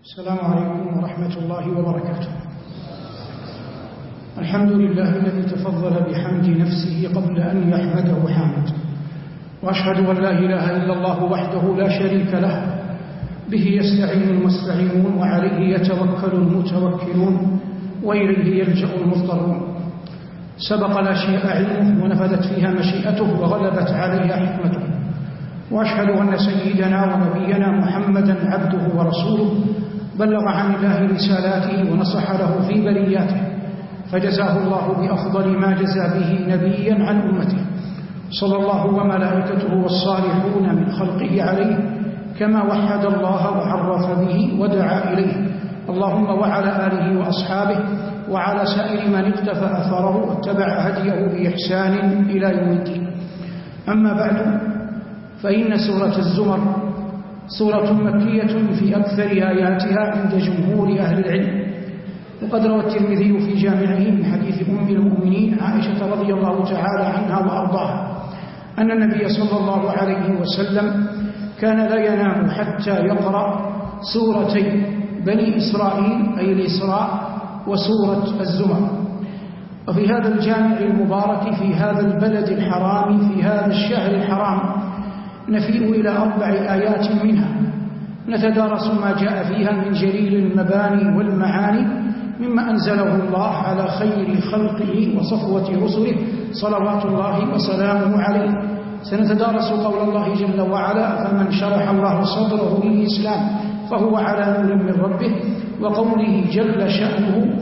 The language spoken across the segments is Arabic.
السلام عليكم ورحمة الله وبركاته. الحمد لله الذي تفضل بحمد نفسه قبل أن يحمده حامد، وأشهد أن لا إله إلا الله وحده لا شريك له، به يستعين المستعينون وعليه يتوكل المتوكلون وإليه يلجأ المضطرون. سبق الأشياء علمه ونفذت فيها مشيئته وغلبت عليها حكمته، وأشهد أن سيدنا ونبينا محمدا عبده ورسوله بلغ عن الله رسالاته ونصح له في برياته، فجزاه الله بأفضل ما جزى به نبيا عن أمته، صلى الله وملائكته والصالحون من خلقه عليه كما وحد الله وعرف به ودعا إليه، اللهم وعلى آله وأصحابه وعلى سائر من اقتفى أثره واتبع هديه بإحسان إلى يوم الدين. أما بعد، فإن سورة الزمر سورة مكية في أكثر آياتها عند جمهور أهل العلم، وقد روى الترمذي في جامعه من حديث أم المؤمنين عائشة رضي الله تعالى عنها وأرضاها أن النبي صلى الله عليه وسلم كان لا ينام حتى يقرأ سورتي بني إسرائيل أي الإسراء وسورة الزمر. وفي هذا الجامع المبارك في هذا البلد الحرام في هذا الشهر الحرام نفيء إلى 4 آيات منها نتدارس ما جاء فيها من جليل المباني والمعاني مما أنزله الله على خير خلقه وصفوة رسله صلوات الله وسلامه عليه. سنتدارس قول الله جل وعلا: فمن شرح الله صدره للإسلام فهو على نور من ربه، وقوله جل شأنه: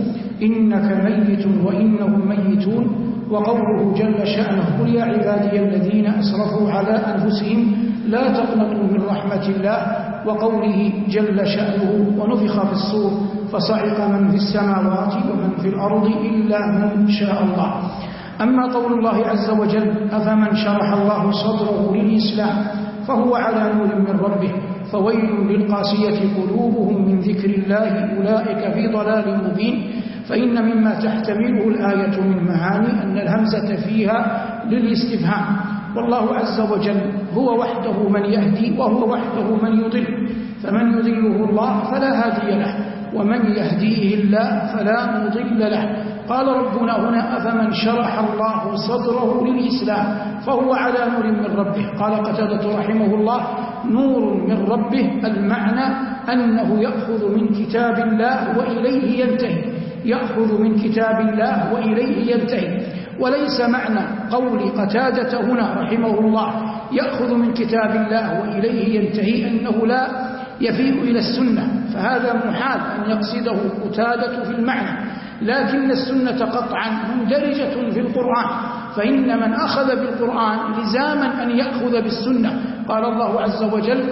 إنك ميت وإنهم ميتون، وقوله جل شأنه: قل يا عبادي الذين أسرفوا على أنفسهم لا تقنطوا من رحمة الله، وقوله جل شأنه: ونفخ في الصور فصعق من في السماوات ومن في الأرض إلا من شاء الله. أما قول الله عز وجل: أفمن شرح الله صدره للإسلام فهو على نور من ربه فويل للقاسية قلوبهم من ذكر الله أولئك في ضلال مبين، فإن مما تحتمله الآية من معاني أن الهمزة فيها للاستفهام، والله عز وجل هو وحده من يهدي وهو وحده من يضل، فمن يضله الله فلا هادي له ومن يهديه الله فلا مضل له. قال ربنا هنا: أفمن شرح الله صدره للإسلام فهو على نور من ربه. قال قتادة رحمه الله: نور من ربه المعنى أنه يأخذ من كتاب الله وإليه ينتهي، يأخذ من كتاب الله وإليه ينتهي. وليس معنى قول قتادة هنا رحمه الله يأخذ من كتاب الله وإليه ينتهي أنه لا يفيء إلى السنة، فهذا محال أن يقصده قتادة في المعنى، لكن السنة قطعا مندرجة في القرآن، فإن من أخذ بالقرآن لزاما أن يأخذ بالسنة. قال الله عز وجل: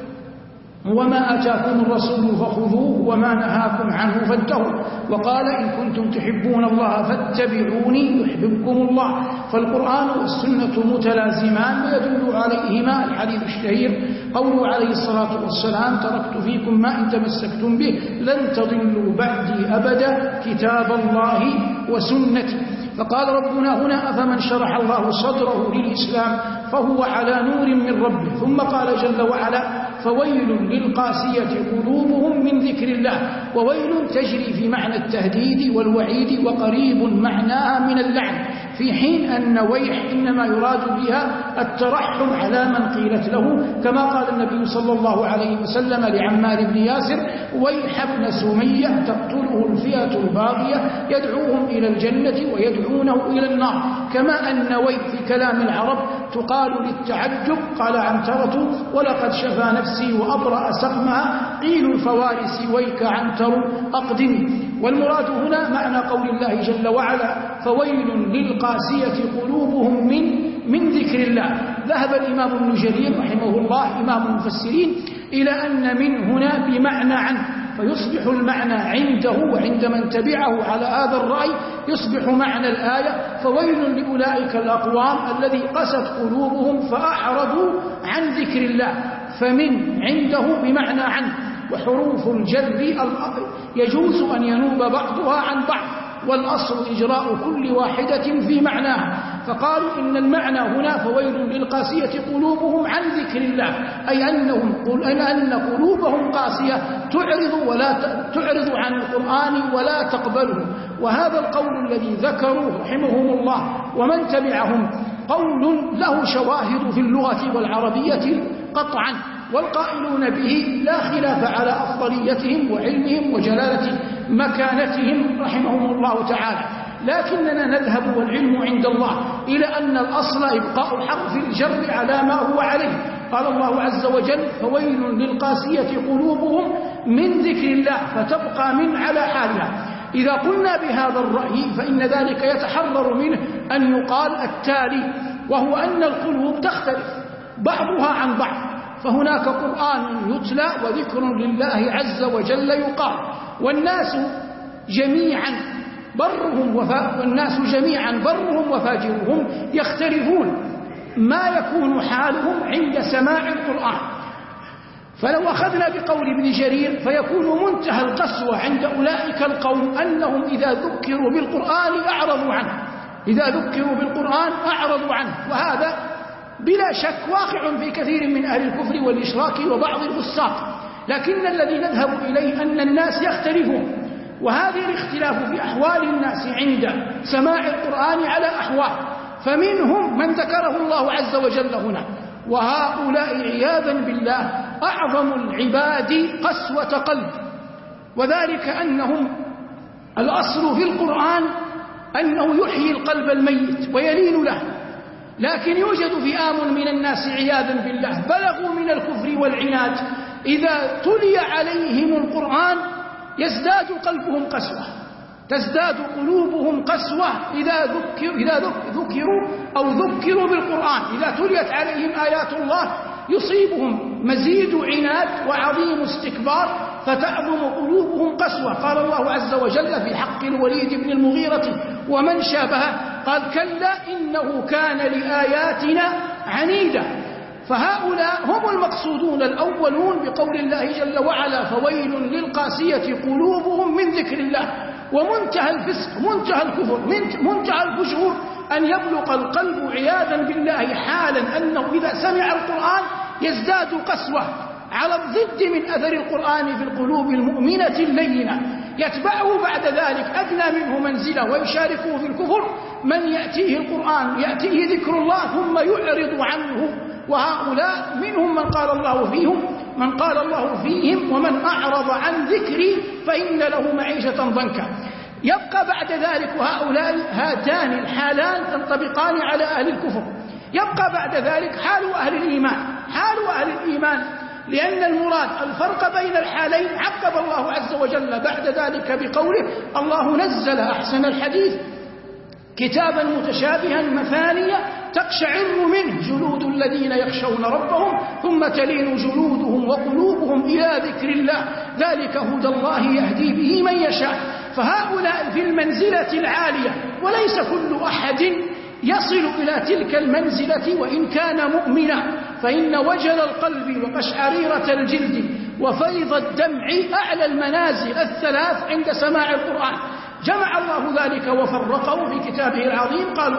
وما أتاكم الرسول فخذوه وما نهاكم عنه فانتهوا، وقال: إن كنتم تحبون الله فاتبعوني يحببكم الله. فالقرآن والسنة متلازمان ويدل عليهما الحديث الشهير قوله عليه الصلاة والسلام: تركت فيكم ما إن تمسكتم به لن تضلوا بعدي أبدا كتاب الله وسنتي. فقال ربنا هنا: أفمن شرح الله صدره للإسلام فهو على نور من ربه. ثم قال جل وعلا: فويل للقاسية قلوبهم من ذكر الله. وويل تجري في معنى التهديد والوعيد وقريب معناها من اللعن، في حين أن ويح إنما يراد بها الترحم على من قيلت له، كما قال النبي صلى الله عليه وسلم لعمار بن ياسر: ويح ابن سمية تقتله الفئة الباغية يدعوهم إلى الجنة ويدعونه إلى النار. كما أن ويح في كلام العرب تقال للتعجب. قال عنترة: ولقد شفى نفسي وأبرأ سقمها قيل الفوارس ويك عنتر أقدمي. والمراد هنا معنى قول الله جل وعلا: فويل للقاسية قلوبهم من ذكر الله. ذهب الإمام ابن جرير رحمه الله إمام المفسرين إلى أن من هنا بمعنى عنه، فيصبح المعنى عنده وعند من تبعه على هذا الرأي يصبح معنى الآية: فويل لأولئك الأقوام الذي قست قلوبهم فأعرضوا عن ذكر الله. فمن عنده بمعنى عنه، وحروف الجر يجوز أن ينوب بعضها عن بعض، والأصل إجراء كل واحدة في معناها. فقالوا إن المعنى هنا فويل للقاسية قلوبهم عن ذكر الله، أي أن قلوبهم قاسية تعرض عن القرآن ولا تقبله. وهذا القول الذي ذكروه رحمهم الله ومن تبعهم قول له شواهد في اللغة والعربية قطعا، والقائلون به لا خلاف على أفضليتهم وعلمهم وجلالة مكانتهم رحمهم الله تعالى. لكننا نذهب والعلم عند الله إلى أن الأصل إبقاء حرف الجر على ما هو عليه. قال الله عز وجل فويل للقاسية قلوبهم من ذكر الله، فتبقى من على حالها. إذا قلنا بهذا الرأي فإن ذلك يتحرر منه أن يقال التالي، وهو أن القلوب تختلف بعضها عن بعض، فهناك قرآن يتلى وذكر لله عز وجل يقال، والناس جميعا برهم وفاجرهم يختلفون ما يكون حالهم عند سماع القرآن. فلو أخذنا بقول ابن جرير فيكون منتهى القسوة عند أولئك القوم أنهم إذا ذكروا بالقرآن أعرضوا عنه، وهذا بلا شك واقع في كثير من أهل الكفر والإشراك وبعض الفساق. لكن الذي نذهب إليه أن الناس يختلفون، وهذا الاختلاف في أحوال الناس عند سماع القرآن على أحوال، فمنهم من ذكره الله عز وجل هنا، وهؤلاء عياذا بالله أعظم العباد قسوة قلب، وذلك أنهم الأصل في القرآن أنه يحيي القلب الميت ويلين له، لكن يوجد فئام من الناس عياذا بالله بلغوا من الكفر والعناد إذا تلي عليهم القرآن يزداد قلبهم قسوة، تزداد قلوبهم قسوة إذا ذكروا بالقرآن، إذا تليت عليهم آيات الله يصيبهم مزيد عناد وعظيم استكبار فتعظم قلوبهم قسوة. قال الله عز وجل في حق الوليد بن المغيرة ومن شابهه قال كلا إنه كان لآياتنا عنيدا. فهؤلاء هم المقصودون الأولون بقول الله جل وعلا فويل للقاسية قلوبهم من ذكر الله. ومنتهى الفسق منتهى الكفر منتهى الفجور أن يبلغ القلب عياذا بالله حالا أنه إذا سمع القرآن يزداد قسوة على الضد من أثر القرآن في القلوب المؤمنة اللينة. يتبعه بعد ذلك أدنى منه منزلة ويشاركه في الكفر من يأتيه القرآن يأتيه ذكر الله ثم يعرض عنه، وهؤلاء منهم من قال الله فيهم ومن أعرض عن ذكري فإن له معيشة ضنكا. يبقى بعد ذلك وهؤلاء هاتان الحالان تنطبقان على أهل الكفر. يبقى بعد ذلك حال أهل الإيمان، لأن المراد الفرق بين الحالين عقب الله عز وجل بعد ذلك بقوله الله نزل أحسن الحديث كتابا متشابها مثانية تقشعر منه جلود الذين يخشون ربهم ثم تلين جلودهم وقلوبهم إلى ذكر الله ذلك هدى الله يهدي به من يشاء. فهؤلاء في المنزلة العالية، وليس كل أحد يصل إلى تلك المنزلة وإن كان مؤمنا، فإن وجل القلب وقشعريرة الجلد وفيض الدمع أعلى المنازل الثلاث عند سماع القرآن. جمع الله ذلك وفرقه في كتابه العظيم. قالوا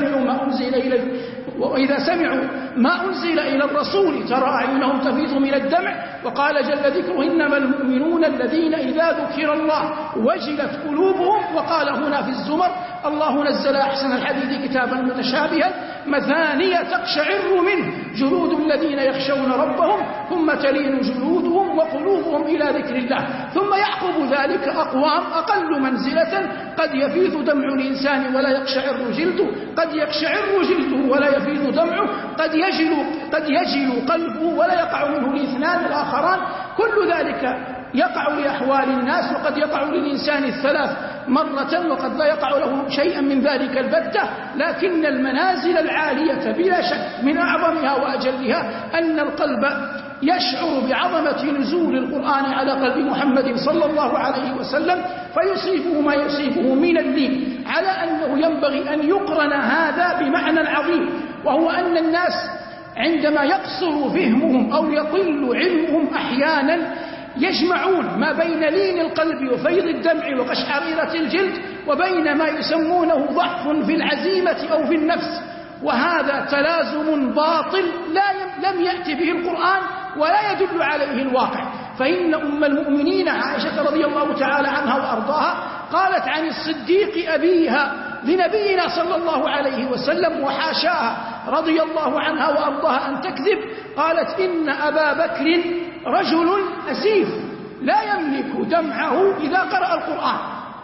وإذا سمعوا ما أنزل إلى الرسول ترى أعينهم تفيض من الدمع. وقال جل ذكره إنما المؤمنون الذين إذا ذكر الله وجلت قلوبهم. وقال هنا في الزمر الله نزل أحسن الحديث كتابا متشابها مثانية تقشعر منه جلود الذين يخشون ربهم ثم تلين جلودهم وقلوبهم إلى ذكر الله. ثم يعقب ذلك أقوام أقل منزلة قد يفيض دمع الإنسان ولا يقشعر جلده، قد يقشعر جلده ولا يفيض دمعه، قد يجل قلبه ولا يقع منه الاثنان الآخران. كل ذلك يقع لأحوال الناس، وقد يقع للإنسان الثلاث مرة وقد لا يقع له شيئا من ذلك البتة. لكن المنازل العالية بلا شك من أعظمها وأجلها أن القلب يشعر بعظمة نزول القرآن على قلب محمد صلى الله عليه وسلم فيصيبه ما يصيبه من اللين، على أنه ينبغي أن يقرن هذا بمعنى عظيم، وهو أن الناس عندما يقصر فهمهم أو يقل علمهم أحيانا يجمعون ما بين لين القلب وفيض الدمع وقشعريرة الجلد وبين ما يسمونه ضعف في العزيمة أو في النفس، وهذا تلازم باطل لم يأتي به القرآن ولا يدل عليه الواقع. فإن أم المؤمنين عائشة رضي الله تعالى عنها وأرضاها قالت عن الصديق أبيها لنبينا صلى الله عليه وسلم وحاشاها رضي الله عنها وأرضاها أن تكذب، قالت إن أبا بكر رجل أسيف لا يملك دمعه إذا قرأ القرآن.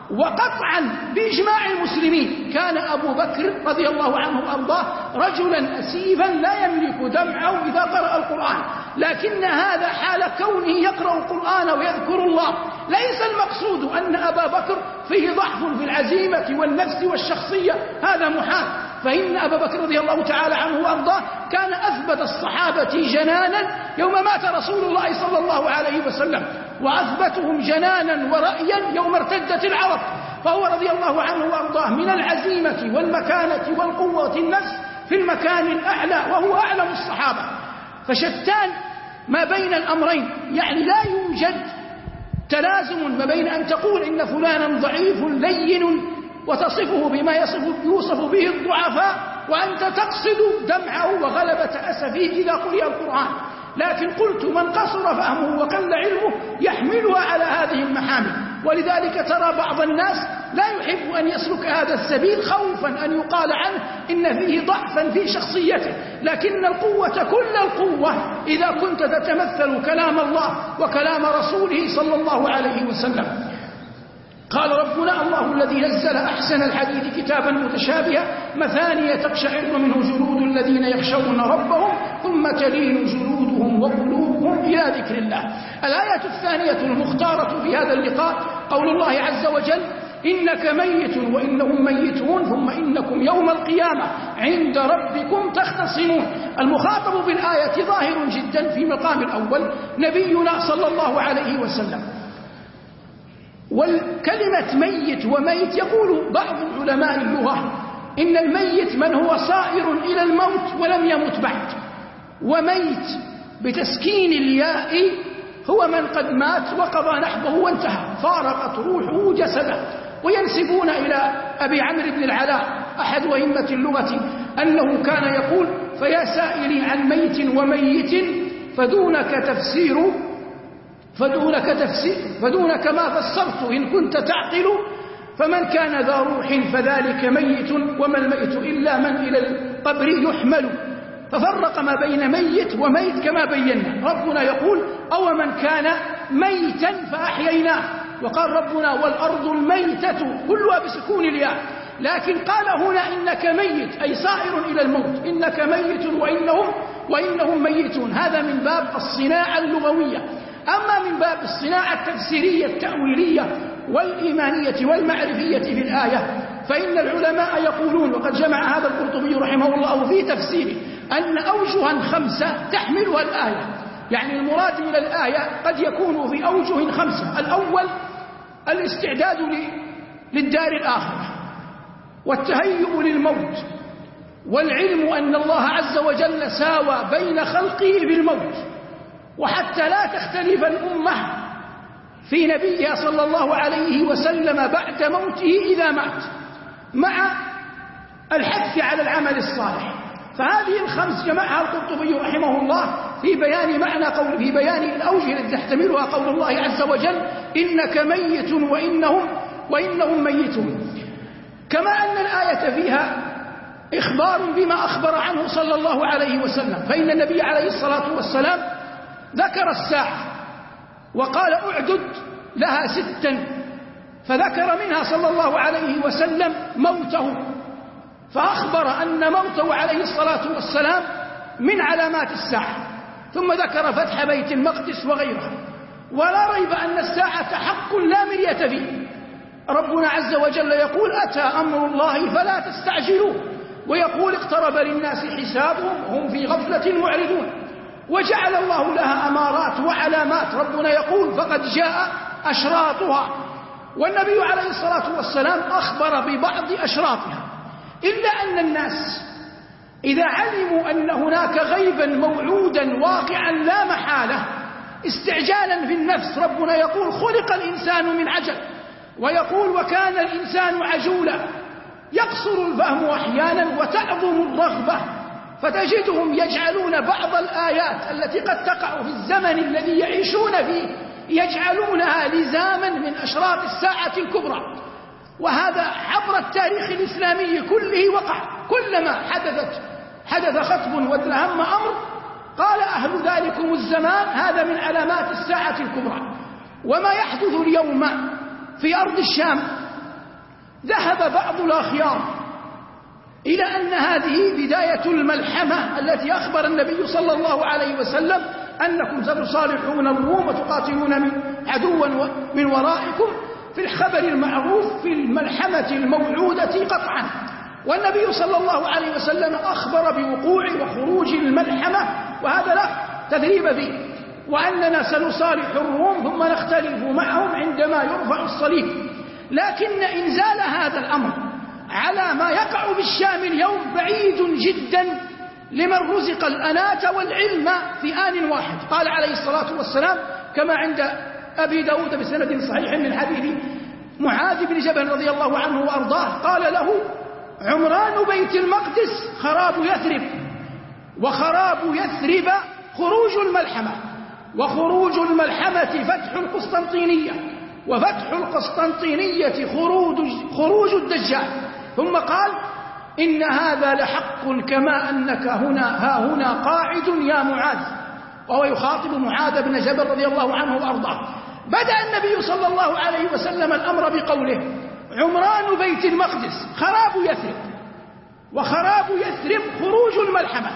وقطعا بإجماع المسلمين كان أبو بكر رضي الله عنه وأرضاه رجلا أسيفا لا يملك دمعه إذا قرأ القرآن، لكن هذا حال كونه يقرأ القرآن ويذكر الله، ليس المقصود أن أبا بكر فيه ضعف في العزيمة والنفس والشخصية، هذا محال. فإن أبا بكر رضي الله تعالى عنه وأرضاه كان أثبت الصحابة جنانا يوم مات رسول الله صلى الله عليه وسلم، وأثبتهم جنانا ورأيا يوم ارتدت العرب، فهو رضي الله عنه وأرضاه من العزيمة والمكانة والقوة النفس في المكان الأعلى، وهو أعلم الصحابة. فشتان ما بين الأمرين، يعني لا يوجد تلازم ما بين أن تقول إن فلانا ضعيف لين وتصفه بما يوصف به الضعفاء، وأنت تقصد دمعه وغلبة أسفه إذا قرئ القرآن. لكن قلت من قصر فهمه وقل علمه يحملها على هذه المحامل، ولذلك ترى بعض الناس لا يحب أن يسلك هذا السبيل خوفا أن يقال عنه إن فيه ضعفا في شخصيته، لكن القوة كل القوة إذا كنت تتمثل كلام الله وكلام رسوله صلى الله عليه وسلم. قال ربنا الله الذي نزل أحسن الحديث كتابا متشابها مثانية تقشعر منه جلود الذين يخشون ربهم ثم تلين جلودهم وقلوبهم إلى ذكر الله. الآية الثانية المختارة في هذا اللقاء قول الله عز وجل إنك ميت وإنهم ميتون ثم إنكم يوم القيامة عند ربكم تختصمون. المخاطب بالآية ظاهر جدا في مقام الأول نبينا صلى الله عليه وسلم. والكلمة ميت وميت يقول بعض علماء اللغة إن الميت من هو صائر إلى الموت ولم يمت بعد، وميت بتسكين الياء هو من قد مات وقضى نحبه وانتهى فارقت روحه جسده. وينسبون إلى أبي عمرو بن العلاء أحد أئمة اللغة أنه كان يقول فيا سائلي عن ميت وميت فدونك ما فسرت إن كنت تعقل، فمن كان ذا روح فذلك ميت وما الميت إلا من إلى القبر يحمل. ففرق ما بين ميت وميت كما بينا. ربنا يقول أو من كان ميتا فأحييناه، وقال ربنا والأرض الميتة كلها بسكون الياء، لكن قال هنا إنك ميت أي صائر إلى الموت، إنك ميت وإنهم ميتون. هذا من باب الصناعة اللغوية. أما من باب الصناعة التفسيرية التأويلية والإيمانية والمعرفية في الآية فإن العلماء يقولون، وقد جمع هذا القرطبي رحمه الله في تفسيره، أن أوجها 5 تحملها الآية. يعني المراد من الآية قد يكون في أوجه 5. الأول الاستعداد للدار الآخرة، والتهيؤ للموت، والعلم أن الله عز وجل ساوى بين خلقه بالموت، وحتى لا تختلف الأمة في نبيها صلى الله عليه وسلم بعد موته إذا مات، مع الحث على العمل الصالح. فهذه 5 جمعها القرطبي رحمه الله في بيان معنى قول، في بيان الأوجه التي تحتملها قول الله عز وجل إنك ميت وإنهم ميتون. كما أن الآية فيها إخبار بما أخبر عنه صلى الله عليه وسلم، فإن النبي عليه الصلاة والسلام ذكر الساعة وقال أعدد لها 6، فذكر منها صلى الله عليه وسلم موته، فأخبر أن موته عليه الصلاة والسلام من علامات الساعة، ثم ذكر فتح بيت المقدس وغيرها. ولا ريب أن الساعة حق لا مرية فيه. ربنا عز وجل يقول أتى أمر الله فلا تستعجلوه، ويقول اقترب للناس حسابهم وهم في غفلة معرضون، وجعل الله لها أمارات وعلامات. ربنا يقول فقد جاء أشراطها، والنبي عليه الصلاة والسلام أخبر ببعض أشراطها، إلا أن الناس إذا علموا أن هناك غيبا موعودا واقعا لا محالة استعجالا في النفس. ربنا يقول خلق الإنسان من عجل، ويقول وكان الإنسان عجولا. يقصر الفهم أحيانا وتعظم الرغبة، فتجدهم يجعلون بعض الآيات التي قد تقع في الزمن الذي يعيشون فيه يجعلونها لزاما من أشراط الساعة الكبرى. وهذا عبر التاريخ الإسلامي كله وقع. كلما حدث خطب وازدهم أمر قال أهل ذلكم الزمان هذا من علامات الساعة الكبرى. وما يحدث اليوم في أرض الشام، ذهب بعض الأخيار إلى أن هذه بداية الملحمة التي أخبر النبي صلى الله عليه وسلم أنكم ستصالحون الروم وتقاتلون من عدوا من ورائكم، في الخبر المعروف في الملحمة الموعودة قطعا. والنبي صلى الله عليه وسلم أخبر بوقوع وخروج الملحمة، وهذا لا تدريب فيه، وأننا سنصالح الروم ثم نختلف معهم عندما يرفع الصليب. لكن إنزال هذا الأمر على ما يقع بالشام اليوم بعيد جدا لمن رزق الأناة والعلم في آن واحد. قال عليه الصلاة والسلام كما عند أبي داود بسند صحيح من حديث معاذ بن جبل رضي الله عنه وأرضاه، قال له عمران بيت المقدس خراب يثرب، وخراب يثرب خروج الملحمة، وخروج الملحمة فتح القسطنطينية، وفتح القسطنطينية خروج الدجال. ثم قال إن هذا لحق كما أنك ها هنا قاعد يا معاذ، وهو يخاطب معاذ بن جبل رضي الله عنه وأرضاه. بدأ النبي صلى الله عليه وسلم الأمر بقوله عمران بيت المقدس خراب يثرب، وخراب يثرب خروج الملحمة.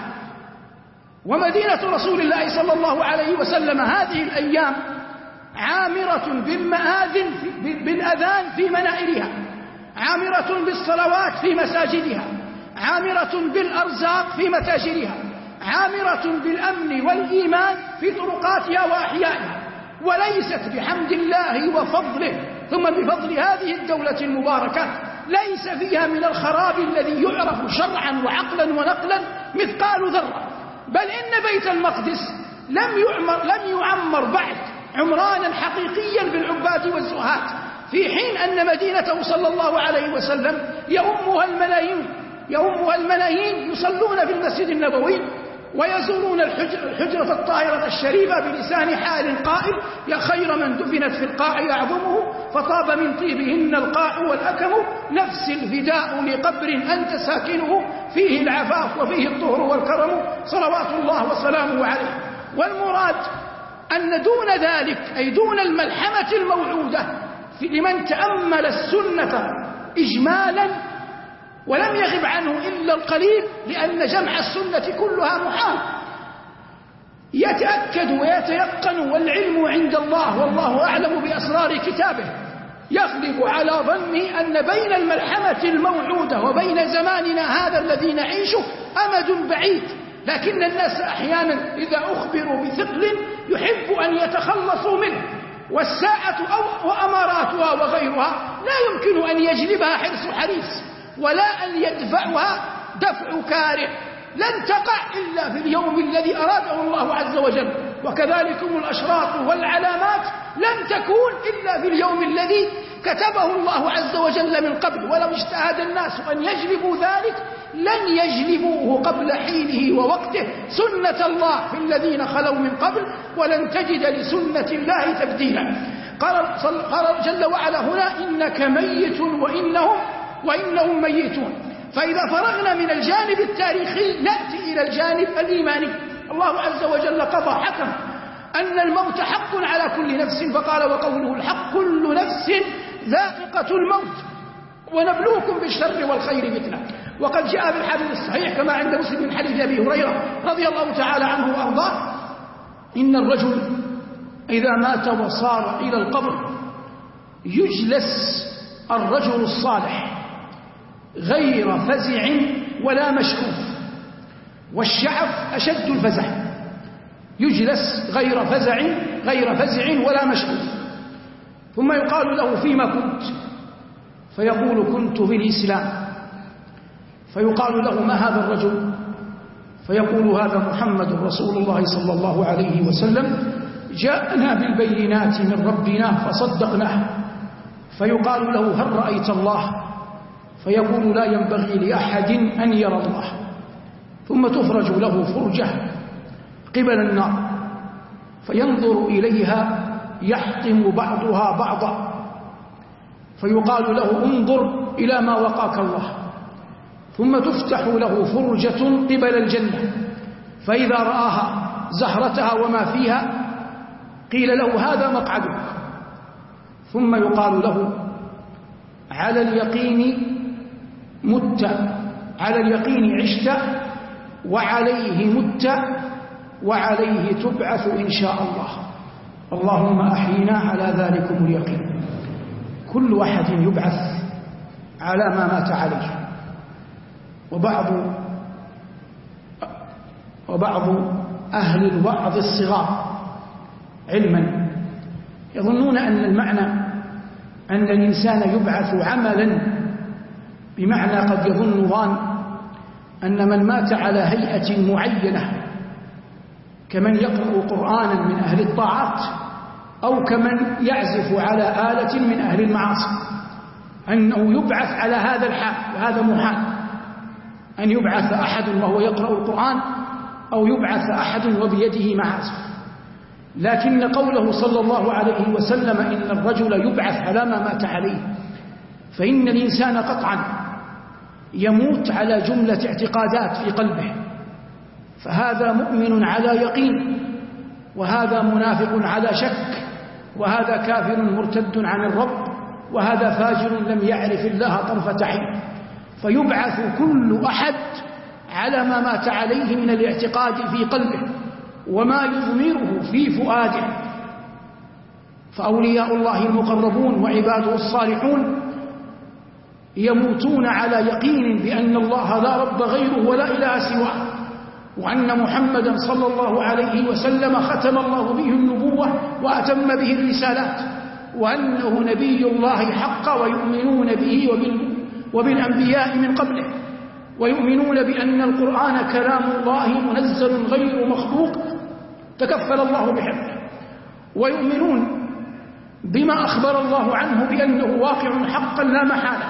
ومدينة رسول الله صلى الله عليه وسلم هذه الأيام عامرة بالأذان في منائرها، عامرة بالصلوات في مساجدها، عامرة بالأرزاق في متاجرها، عامرة بالأمن والإيمان في طرقاتها وأحيائها. وليست بحمد الله وفضله ثم بفضل هذه الدولة المباركة ليس فيها من الخراب الذي يعرف شرعا وعقلا ونقلا مثقال ذرة. بل إن بيت المقدس لم يعمر بعد عمرانا حقيقيا بالعباد والزهاد، في حين أن مدينته صلى الله عليه وسلم يؤمها الملايين يصلون في المسجد النبوي ويزورون الحجرة الطاهرة الشريفة بلسان حال قائل يا خير من دفنت في القاع يعظمه، فطاب من طيبهن القاع والأكم، نفس الفداء لقبر أنت ساكنه، فيه العفاف وفيه الطهر والكرم، صلوات الله وسلامه عليه. والمراد أن دون ذلك أي دون الملحمة الموعودة لمن تأمل السنة إجمالا ولم يغب عنه إلا القليل، لأن جمع السنة كلها محال، يتأكد ويتيقن والعلم عند الله والله أعلم بأسرار كتابه، يغلب على ظني أن بين الملحمة الموعودة وبين زماننا هذا الذي نعيشه أمد بعيد. لكن الناس أحيانا إذا أخبروا بثقل يحب أن يتخلصوا منه، والساعة وأماراتها وغيرها لا يمكن أن يجلبها حرص حريص ولا أن يدفعها دفع كاره، لن تقع إلا في اليوم الذي أراده الله عز وجل. وكذلكم الأشراط والعلامات لن تكون إلا في اليوم الذي كتبه الله عز وجل من قبل. ولو اجتهد الناس أن يجلبوا ذلك لن يجلبوه قبل حينه ووقته، سنة الله في الذين خلوا من قبل ولن تجد لسنة الله تبديلا. قال جل وعلا هنا إنك ميت وإنهم ميتون. فإذا فرغنا من الجانب التاريخي نأتي إلى الجانب الإيماني. الله عز وجل قضى حكم أن الموت حق على كل نفس، فقال وقوله الحق كل نفس ذائقة الموت ونبلوكم بالشر والخير فتنة. وقد جاء بالحديث الصحيح كما عند مسلم من حديث أبي هريرة رضي الله تعالى عنه وأرضاه إن الرجل إذا مات وصار إلى القبر يجلس الرجل الصالح غير فزع ولا مشعوف، والشعف أشد الفزع، يجلس غير فزع ولا مشعوف. ثم يقال له فيما كنت؟ فيقول كنت في الإسلام. فيقال له ما هذا الرجل؟ فيقول هذا محمد رسول الله صلى الله عليه وسلم. جاءنا بالبينات من ربنا فصدقناه، فيقال له هل رأيت الله؟ فيقول لا ينبغي لأحد أن يرى الله. ثم تفرج له فرجة قبل النار فينظر إليها يحطم بعضها بعضا، فيقال له انظر إلى ما وقاك الله. ثم تفتح له فرجة قبل الجنة، فإذا رآها زهرتها وما فيها قيل له هذا مقعدك. ثم يقال له على اليقين مت، على اليقين عشت، وعليه مت، وعليه تبعث إن شاء الله. اللهم أحينا على ذلكم اليقين. كل أحد يبعث على ما مات عليه. وبعض أهل الوعظ الصغار علما يظنون أن المعنى أن الإنسان يبعث عملا، بمعنى قد يظن ظان أن من مات على هيئة معينة كمن يقرأ قرآنا من أهل الطاعات أو كمن يعزف على آلة من أهل المعاصي، أنه يبعث على هذا الحال. وهذا محال أن يبعث أحد وهو يقرأ القرآن أو يبعث أحد وبيده معازف. لكن قوله صلى الله عليه وسلم إن الرجل يبعث على ما مات عليه، فإن الإنسان قطعا يموت على جملة اعتقادات في قلبه، فهذا مؤمن على يقين، وهذا منافق على شك، وهذا كافر مرتد عن الرب، وهذا فاجر لم يعرف الله طرفة عين. فيبعث كل أحد على ما مات عليه من الاعتقاد في قلبه وما يضمره في فؤاده. فأولياء الله المقربون وعباده الصالحون يموتون على يقين بأن الله لا رب غيره ولا إله سواه، وأن محمدا صلى الله عليه وسلم ختم الله به النبوة وأتم به الرسالات، وأنه نبي الله حق، ويؤمنون به وبالأنبياء من قبله، ويؤمنون بأن القرآن كلام الله منزل غير مخلوق تكفل الله بحفظه، ويؤمنون بما أخبر الله عنه بأنه واقع حقا لا محالة،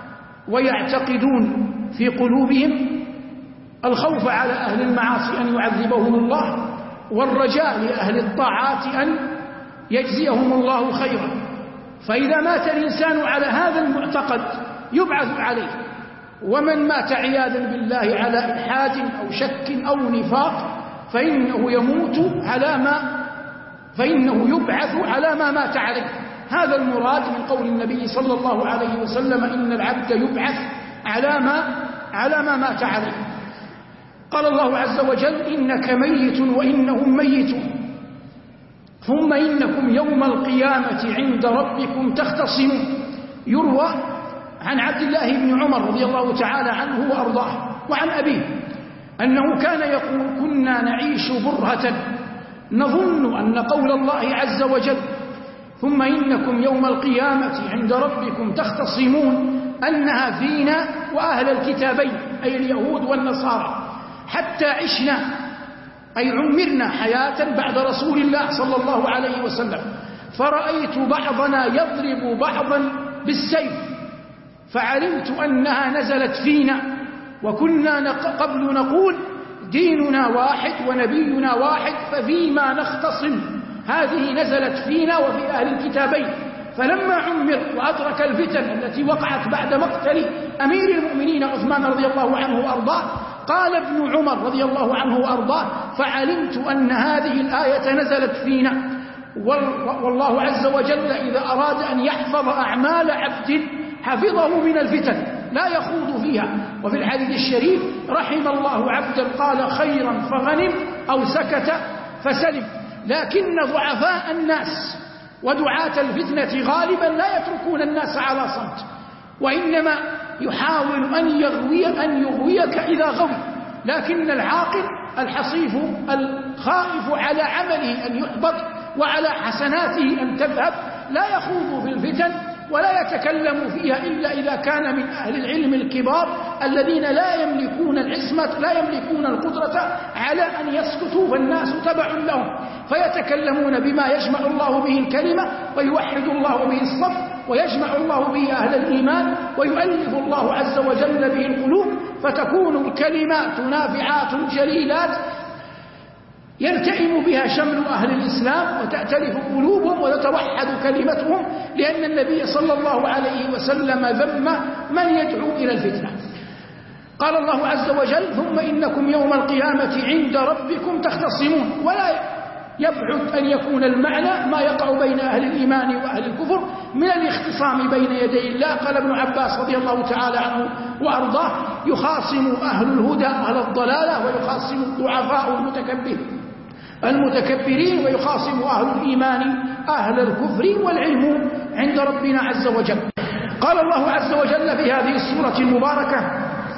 ويعتقدون في قلوبهم الخوف على أهل المعاصي أن يعذبهم الله، والرجاء لأهل الطاعات أن يجزيهم الله خيرا. فإذا مات الإنسان على هذا المعتقد يبعث عليه. ومن مات عياذا بالله على إلحاد أو شك أو نفاق فإنه يبعث على ما مات عليه. هذا المراد من قول النبي صلى الله عليه وسلم إن العبد يبعث على ما مات عليه. قال الله عز وجل إنك ميت وإنهم ميتون ثم إنكم يوم القيامة عند ربكم تختصمون. يروى عن عبد الله بن عمر رضي الله تعالى عنه وأرضاه وعن أبيه أنه كان يقول كنا نعيش برهة نظن أن قول الله عز وجل ثم إنكم يوم القيامة عند ربكم تختصمون أنها فينا وأهل الكتابين أي اليهود والنصارى، حتى عشنا أي عمرنا حياة بعد رسول الله صلى الله عليه وسلم، فرأيت بعضنا يضرب بعضا بالسيف فعلمت أنها نزلت فينا، وكنا قبل نقول ديننا واحد ونبينا واحد ففيما نختصم. هذه نزلت فينا وفي أهل الكتابين. فلما عمر وأدرك الفتن التي وقعت بعد مقتل أمير المؤمنين عثمان رضي الله عنه وأرضاه، قال ابن عمر رضي الله عنه وأرضاه فعلمت أن هذه الآية نزلت فينا. والله عز وجل إذا أراد أن يحفظ أعمال عبد حفظه من الفتن لا يخوض فيها. وفي الحديث الشريف رحم الله عبدا قال خيرا فغنم أو سكت فسلم. لكن ضعفاء الناس ودعاة الفتنة غالبا لا يتركون الناس على صمت، وإنما يحاول أن يغويك إذا غوي. لكن العاقل الحصيف الخائف على عمله أن يحبط وعلى حسناته أن تذهب لا يخوض في الفتن ولا يتكلم فيها إلا إذا كان من أهل العلم الكبار الذين لا يملكون العصمة، لا يملكون القدرة على أن يسكتوا فالناس تبع لهم، فيتكلمون بما يجمع الله به الكلمة ويوحد الله به الصف ويجمع الله به أهل الإيمان ويؤلف الله عز وجل به القلوب، فتكون الكلمات نافعات جليلات يلتئم بها شمل أهل الإسلام وتأتلف قلوبهم وتتوحد كلمتهم، لأن النبي صلى الله عليه وسلم ذم من يدعو إلى الفتنة. قال الله عز وجل: ثم إنكم يوم القيامة عند ربكم تختصمون. ولا يبعد أن يكون المعنى ما يقع بين أهل الإيمان وأهل الكفر من الاختصام بين يدي الله. قال ابن عباس رضي الله تعالى عنه وأرضاه: يخاصم أهل الهدى أهل الضلالة، ويخاصم الضعفاء المتكبرين، ويخاصم أهل الإيمان أهل الكفر، والعلم عند ربنا عز وجل. قال الله عز وجل في هذه السورة المباركة: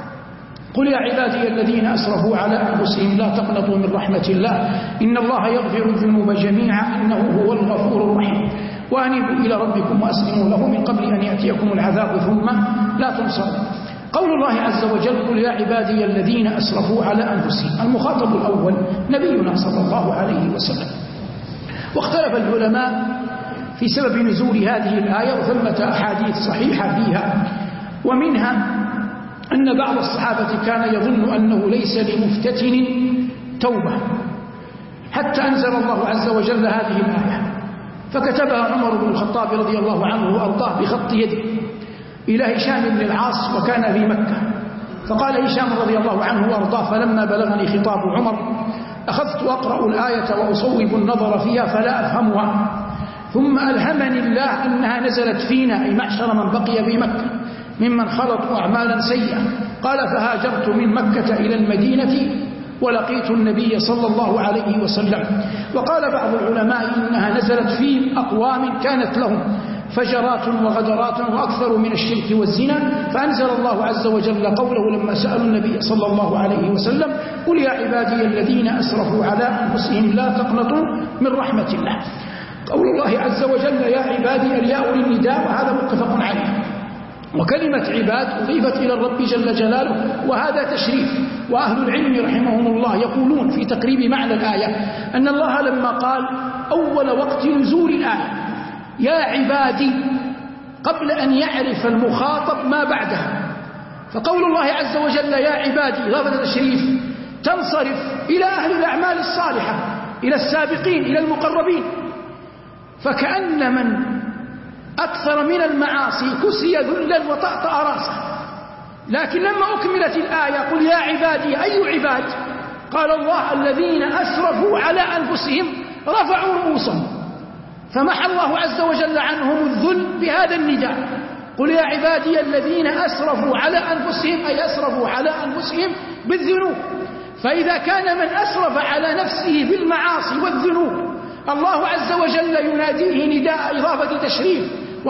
قل يا عبادي الذين أسرفوا على أنفسهم لا تقنطوا من رحمة الله إن الله يغفر الذنوب جميعا إنه هو الغفور الرحيم وأنيبوا إلى ربكم وأسلموا له من قبل أن يأتيكم العذاب ثم لا تنصرون. قول الله عز وجل: قل يا عبادي الذين أسرفوا على أنفسهم، المخاطب الأول نبينا صلى الله عليه وسلم. واختلف العلماء في سبب نزول هذه الآية، وثمة أحاديث صحيحة فيها، ومنها أن بعض الصحابة كان يظن أنه ليس لمفتتن توبة حتى أنزل الله عز وجل هذه الآية، فكتبها عمر بن الخطاب رضي الله عنه وأرضاه بخط يده إلى هشام بن العاص، وكان في مكة. فقال هشام رضي الله عنه وأرضاه: فلما بلغني خطاب عمر أخذت أقرأ الآية وأصوب النظر فيها فلا أفهمها، ثم ألهمني الله أنها نزلت فينا، أي معشر من بقي في مكة ممن خلطوا أعمالا سيئة. قال: فهاجرت من مكة إلى المدينة ولقيت النبي صلى الله عليه وسلم. وقال بعض العلماء إنها نزلت في أقوام كانت لهم فجرات وغدرات وأكثر من الشرك والزنا، فأنزل الله عز وجل قوله لما سألوا النبي صلى الله عليه وسلم: قل يا عبادي الذين أسرفوا على أنفسهم لا تقنطوا من رحمة الله. قول الله عز وجل يا عبادي الياء للنداء، وهذا متفق عليه. وكلمة عباد أضيفت إلى الرب جل جلاله، وهذا تشريف. وأهل العلم رحمهم الله يقولون في تقريب معنى الآية أن الله لما قال أول وقت نزول الآية يا عبادي قبل أن يعرف المخاطب ما بعدها، فقول الله عز وجل يا عبادي إضافة تشريف تنصرف إلى أهل الأعمال الصالحة، إلى السابقين، إلى المقربين، فكأن من أكثر من المعاصي كسي ذلا وطأطأ راسه. لكن لما أكملت الآية قل يا عبادي أي عباد؟ قال الله الذين أسرفوا على أنفسهم رفعوا رؤوسهم، فمحى الله عز وجل عنهم الذل بهذا النداء: قل يا عبادي الذين أسرفوا على أنفسهم، أي أسرفوا على أنفسهم بالذنوب. فإذا كان من أسرف على نفسه بالمعاصي والذنوب الله عز وجل يناديه نداء إضافة تشريف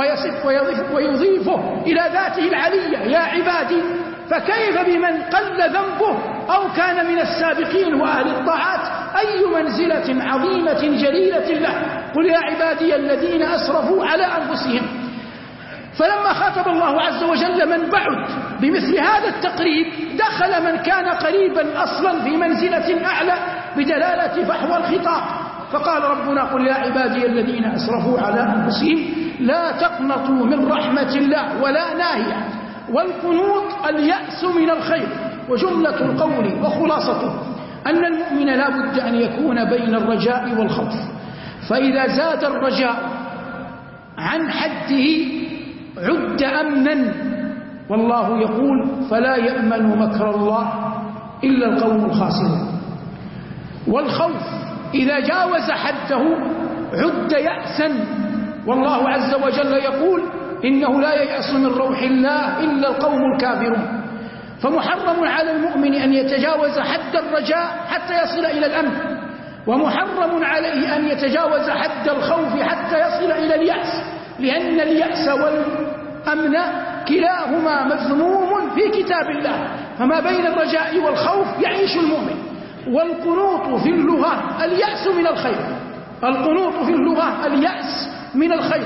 ويضيفه إلى ذاته العلية يا عبادي، فكيف بمن قل ذنبه أو كان من السابقين وأهل الطاعات؟ أي منزلة عظيمة جليلة له. قل يا عبادي الذين أسرفوا على أنفسهم. فلما خاطب الله عز وجل من بعد بمثل هذا التقريب دخل من كان قريبا أصلا في منزلة أعلى بدلالة فحوى الخطاب، فقال ربنا قل يا عبادي الذين أسرفوا على أنفسهم لا تقنطوا من رحمة الله ولا ناهية. والقنوط اليأس من الخير. وجملة القول وخلاصته أن المؤمن لا بد أن يكون بين الرجاء والخوف، فإذا زاد الرجاء عن حده عد أمنا، والله يقول فلا يأمن مكر الله إلا القوم الخاسرون. والخوف إذا جاوز حده عد يأسا، والله عز وجل يقول إنه لا ييأس من روح الله إلا القوم الكافرون. فمحرم على المؤمن أن يتجاوز حد الرجاء حتى يصل إلى الأمن، ومحرم عليه أن يتجاوز حد الخوف حتى يصل إلى اليأس، لأن اليأس والأمن كلاهما مذموم في كتاب الله. فما بين الرجاء والخوف يعيش المؤمن. والقنوط في اللغة اليأس من الخير، القنوط في اللغة اليأس من الخير.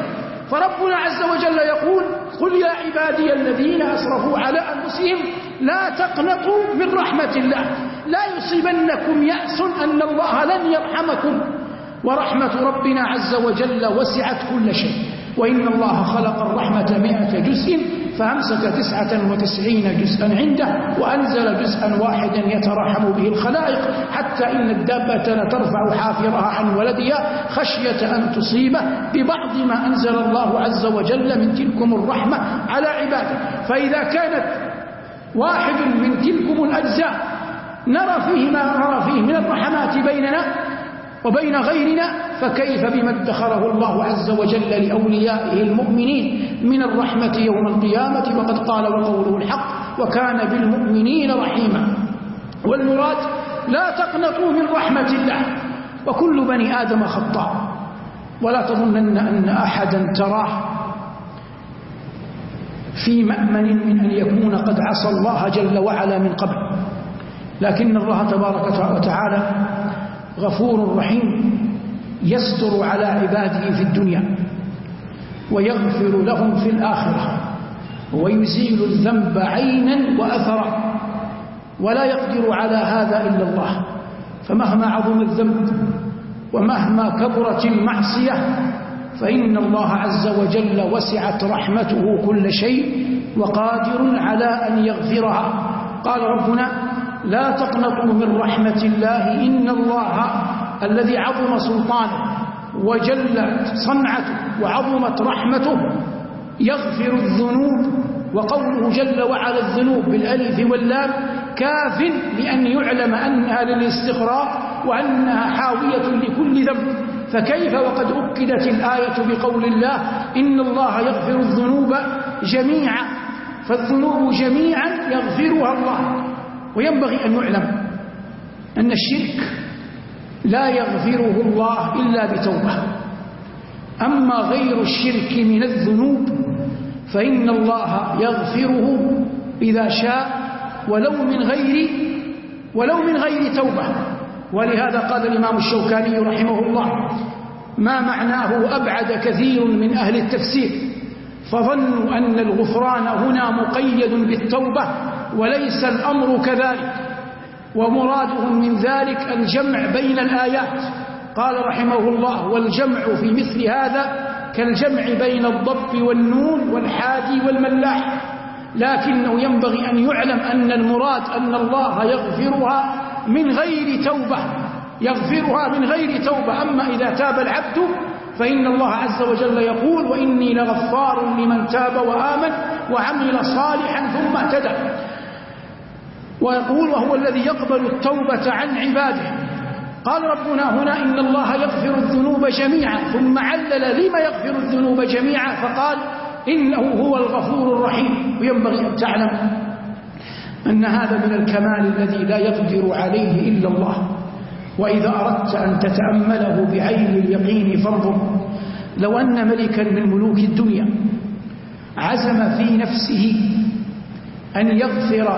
فربنا عز وجل يقول قل يا عبادي الذين أسرفوا على أنفسهم لا تقنطوا من رحمة الله، لا يصيبنكم يأس أن الله لن يرحمكم، ورحمة ربنا عز وجل وسعت كل شيء، وإن الله خلق الرحمة 100 جزء فأمسك 99 جزءا عنده وأنزل جزءا واحدا يترحم به الخلائق، حتى إن الدابة لترفع حافرها عن ولدها خشية أن تصيبه ببعض ما أنزل الله عز وجل من تلكم الرحمة على عباده. فإذا كانت واحد من تلكم الأجزاء نرى فيه ما نرى فيه من الرحمات بيننا وبين غيرنا، فكيف بما ادخره الله عز وجل لأوليائه المؤمنين من الرحمة يوم القيامة، وقد قال وقوله الحق وكان بالمؤمنين رحيما. والمراد لا تقنطوا من رحمة الله، وكل بني آدم خطاء، ولا تظنن أن أحدا تراه في مأمن من أن يكون قد عصى الله جل وعلا من قبل، لكن الله تبارك وتعالى غفور رحيم يستر على عباده في الدنيا ويغفر لهم في الآخرة، ويزيل الذنب عينا وأثرا، ولا يقدر على هذا إلا الله. فمهما عظم الذنب ومهما كبرت المعصية فإن الله عز وجل وسعت رحمته كل شيء وقادر على أن يغفرها. قال ربنا لا تقنطوا من رحمة الله إن الله الذي عظم سلطانه وجلت صنعته وعظمت رحمته يغفر الذنوب، وقوله جل وعلا الذنوب بالألف واللام كاف لأن يعلم أنها للاستغراق وأنها حاوية لكل ذنب، فكيف وقد أكدت الآية بقول الله إن الله يغفر الذنوب جميعا، فالذنوب جميعا يغفرها الله. وينبغي أن يعلم أن الشرك لا يغفره الله إلا بتوبة، أما غير الشرك من الذنوب فإن الله يغفره إذا شاء ولو من غير توبة. ولهذا قال الإمام الشوكاني رحمه الله ما معناه أبعد كثير من أهل التفسير، فظنوا أن الغفران هنا مقيد بالتوبة وليس الأمر كذلك، ومرادهم من ذلك الجمع بين الآيات. قال رحمه الله والجمع في مثل هذا كالجمع بين الضب والنون والحادي والملاح، لكنه ينبغي أن يعلم أن المراد أن الله يغفرها من غير توبة، أما إذا تاب العبد فإن الله عز وجل يقول وإني لغفار لمن تاب وآمن وعمل صالحا ثم اهتدى، ويقول وهو الذي يقبل التوبة عن عباده. قال ربنا هنا إن الله يغفر الذنوب جميعا، ثم علل لما يغفر الذنوب جميعا فقال إنه هو الغفور الرحيم. وينبغي أن تعلم أن هذا من الكمال الذي لا يقدر عليه إلا الله. وإذا أردت أن تتأمله بعين اليقين فانظر، لو أن ملكا من ملوك الدنيا عزم في نفسه أن يغفر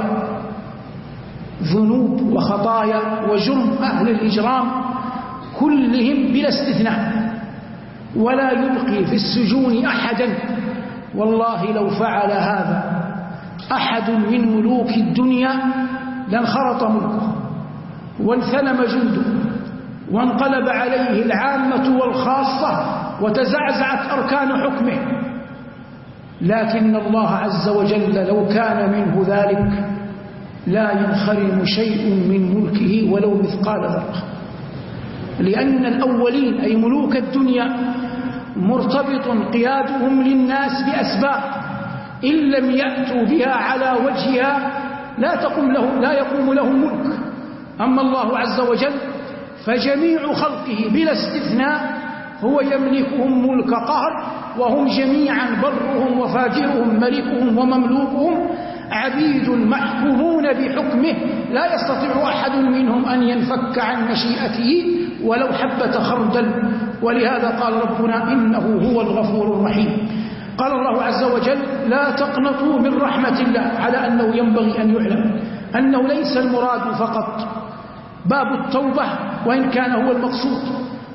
ذنوب وخطايا وجرم أهل الإجرام كلهم بلا استثناء ولا يبقي في السجون أحدا، والله لو فعل هذا أحد من ملوك الدنيا لانخرط ملكه وانثلم جنده وانقلب عليه العامة والخاصة وتزعزعت أركان حكمه. لكن الله عز وجل لو كان منه ذلك لا ينخرم شيء من ملكه ولو مثقال ذرة، لأن الأولين أي ملوك الدنيا مرتبط قيادهم للناس بأسباب إن لم يأتوا بها على وجهها لا يقوم لهم ملك. أما الله عز وجل فجميع خلقه بلا استثناء هو يملكهم ملك قهر، وهم جميعا برهم وفاجرهم ملكهم ومملوكهم عبيد محكومون بحكمه، لا يستطيع أحد منهم أن ينفك عن مشيئته ولو حبة خردل. ولهذا قال ربنا إنه هو الغفور الرحيم. قال الله عز وجل لا تقنطوا من رحمة الله، على أنه ينبغي أن يعلم أنه ليس المراد فقط باب التوبة وإن كان هو المقصود،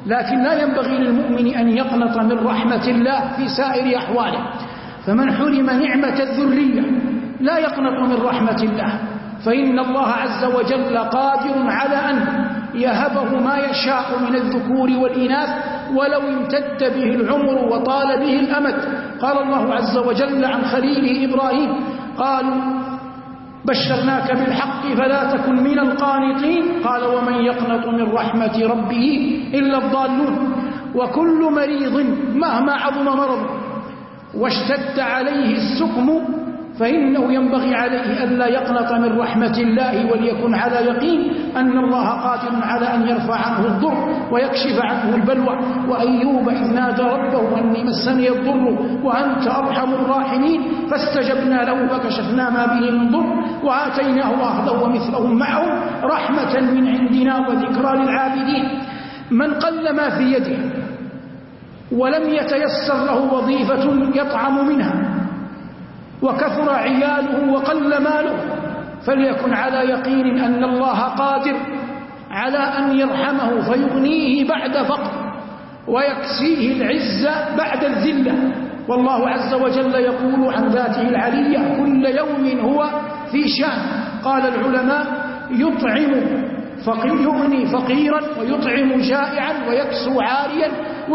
لكن لا ينبغي للمؤمن أن يقنط من رحمة الله في سائر أحواله. فمن حرم نعمة الذرية لا يقنط من رحمة الله، فإن الله عز وجل قادر على أن يهبه ما يشاء من الذكور والإناث ولو امتد به العمر وطال به الأمد. قال الله عز وجل عن خليله إبراهيم: قالوا بشرناك بالحق فلا تكن من القانطين، قال: ومن يقنط من رحمة ربه إلا الضالون. وكل مريض مهما عظم مرضه واشتد عليه السقم فإنه ينبغي عليه ألا يقنط من رحمة الله، وليكن على يقين أن الله قادر على أن يرفع عنه الضر ويكشف عنه البلوى. وأيوب إذ نادى ربه أني مسني الضر وأنت أرحم الراحمين فاستجبنا له فكشفنا ما به من ضر وآتيناه أهله ومثلهم معهم رحمة من عندنا وذكرى للعابدين. من قل ما في يده ولم يتيسر له وظيفة يطعم منها وكثر عياله وقل ماله فليكن على يقين أن الله قادر على أن يرحمه فيغنيه بعد فقر ويكسيه العزة بعد الذلة. والله عز وجل يقول عن ذاته العلية: كل يوم هو في شأن. قال العلماء: يغني فقيرا ويطعم جائعا ويكسو عاريا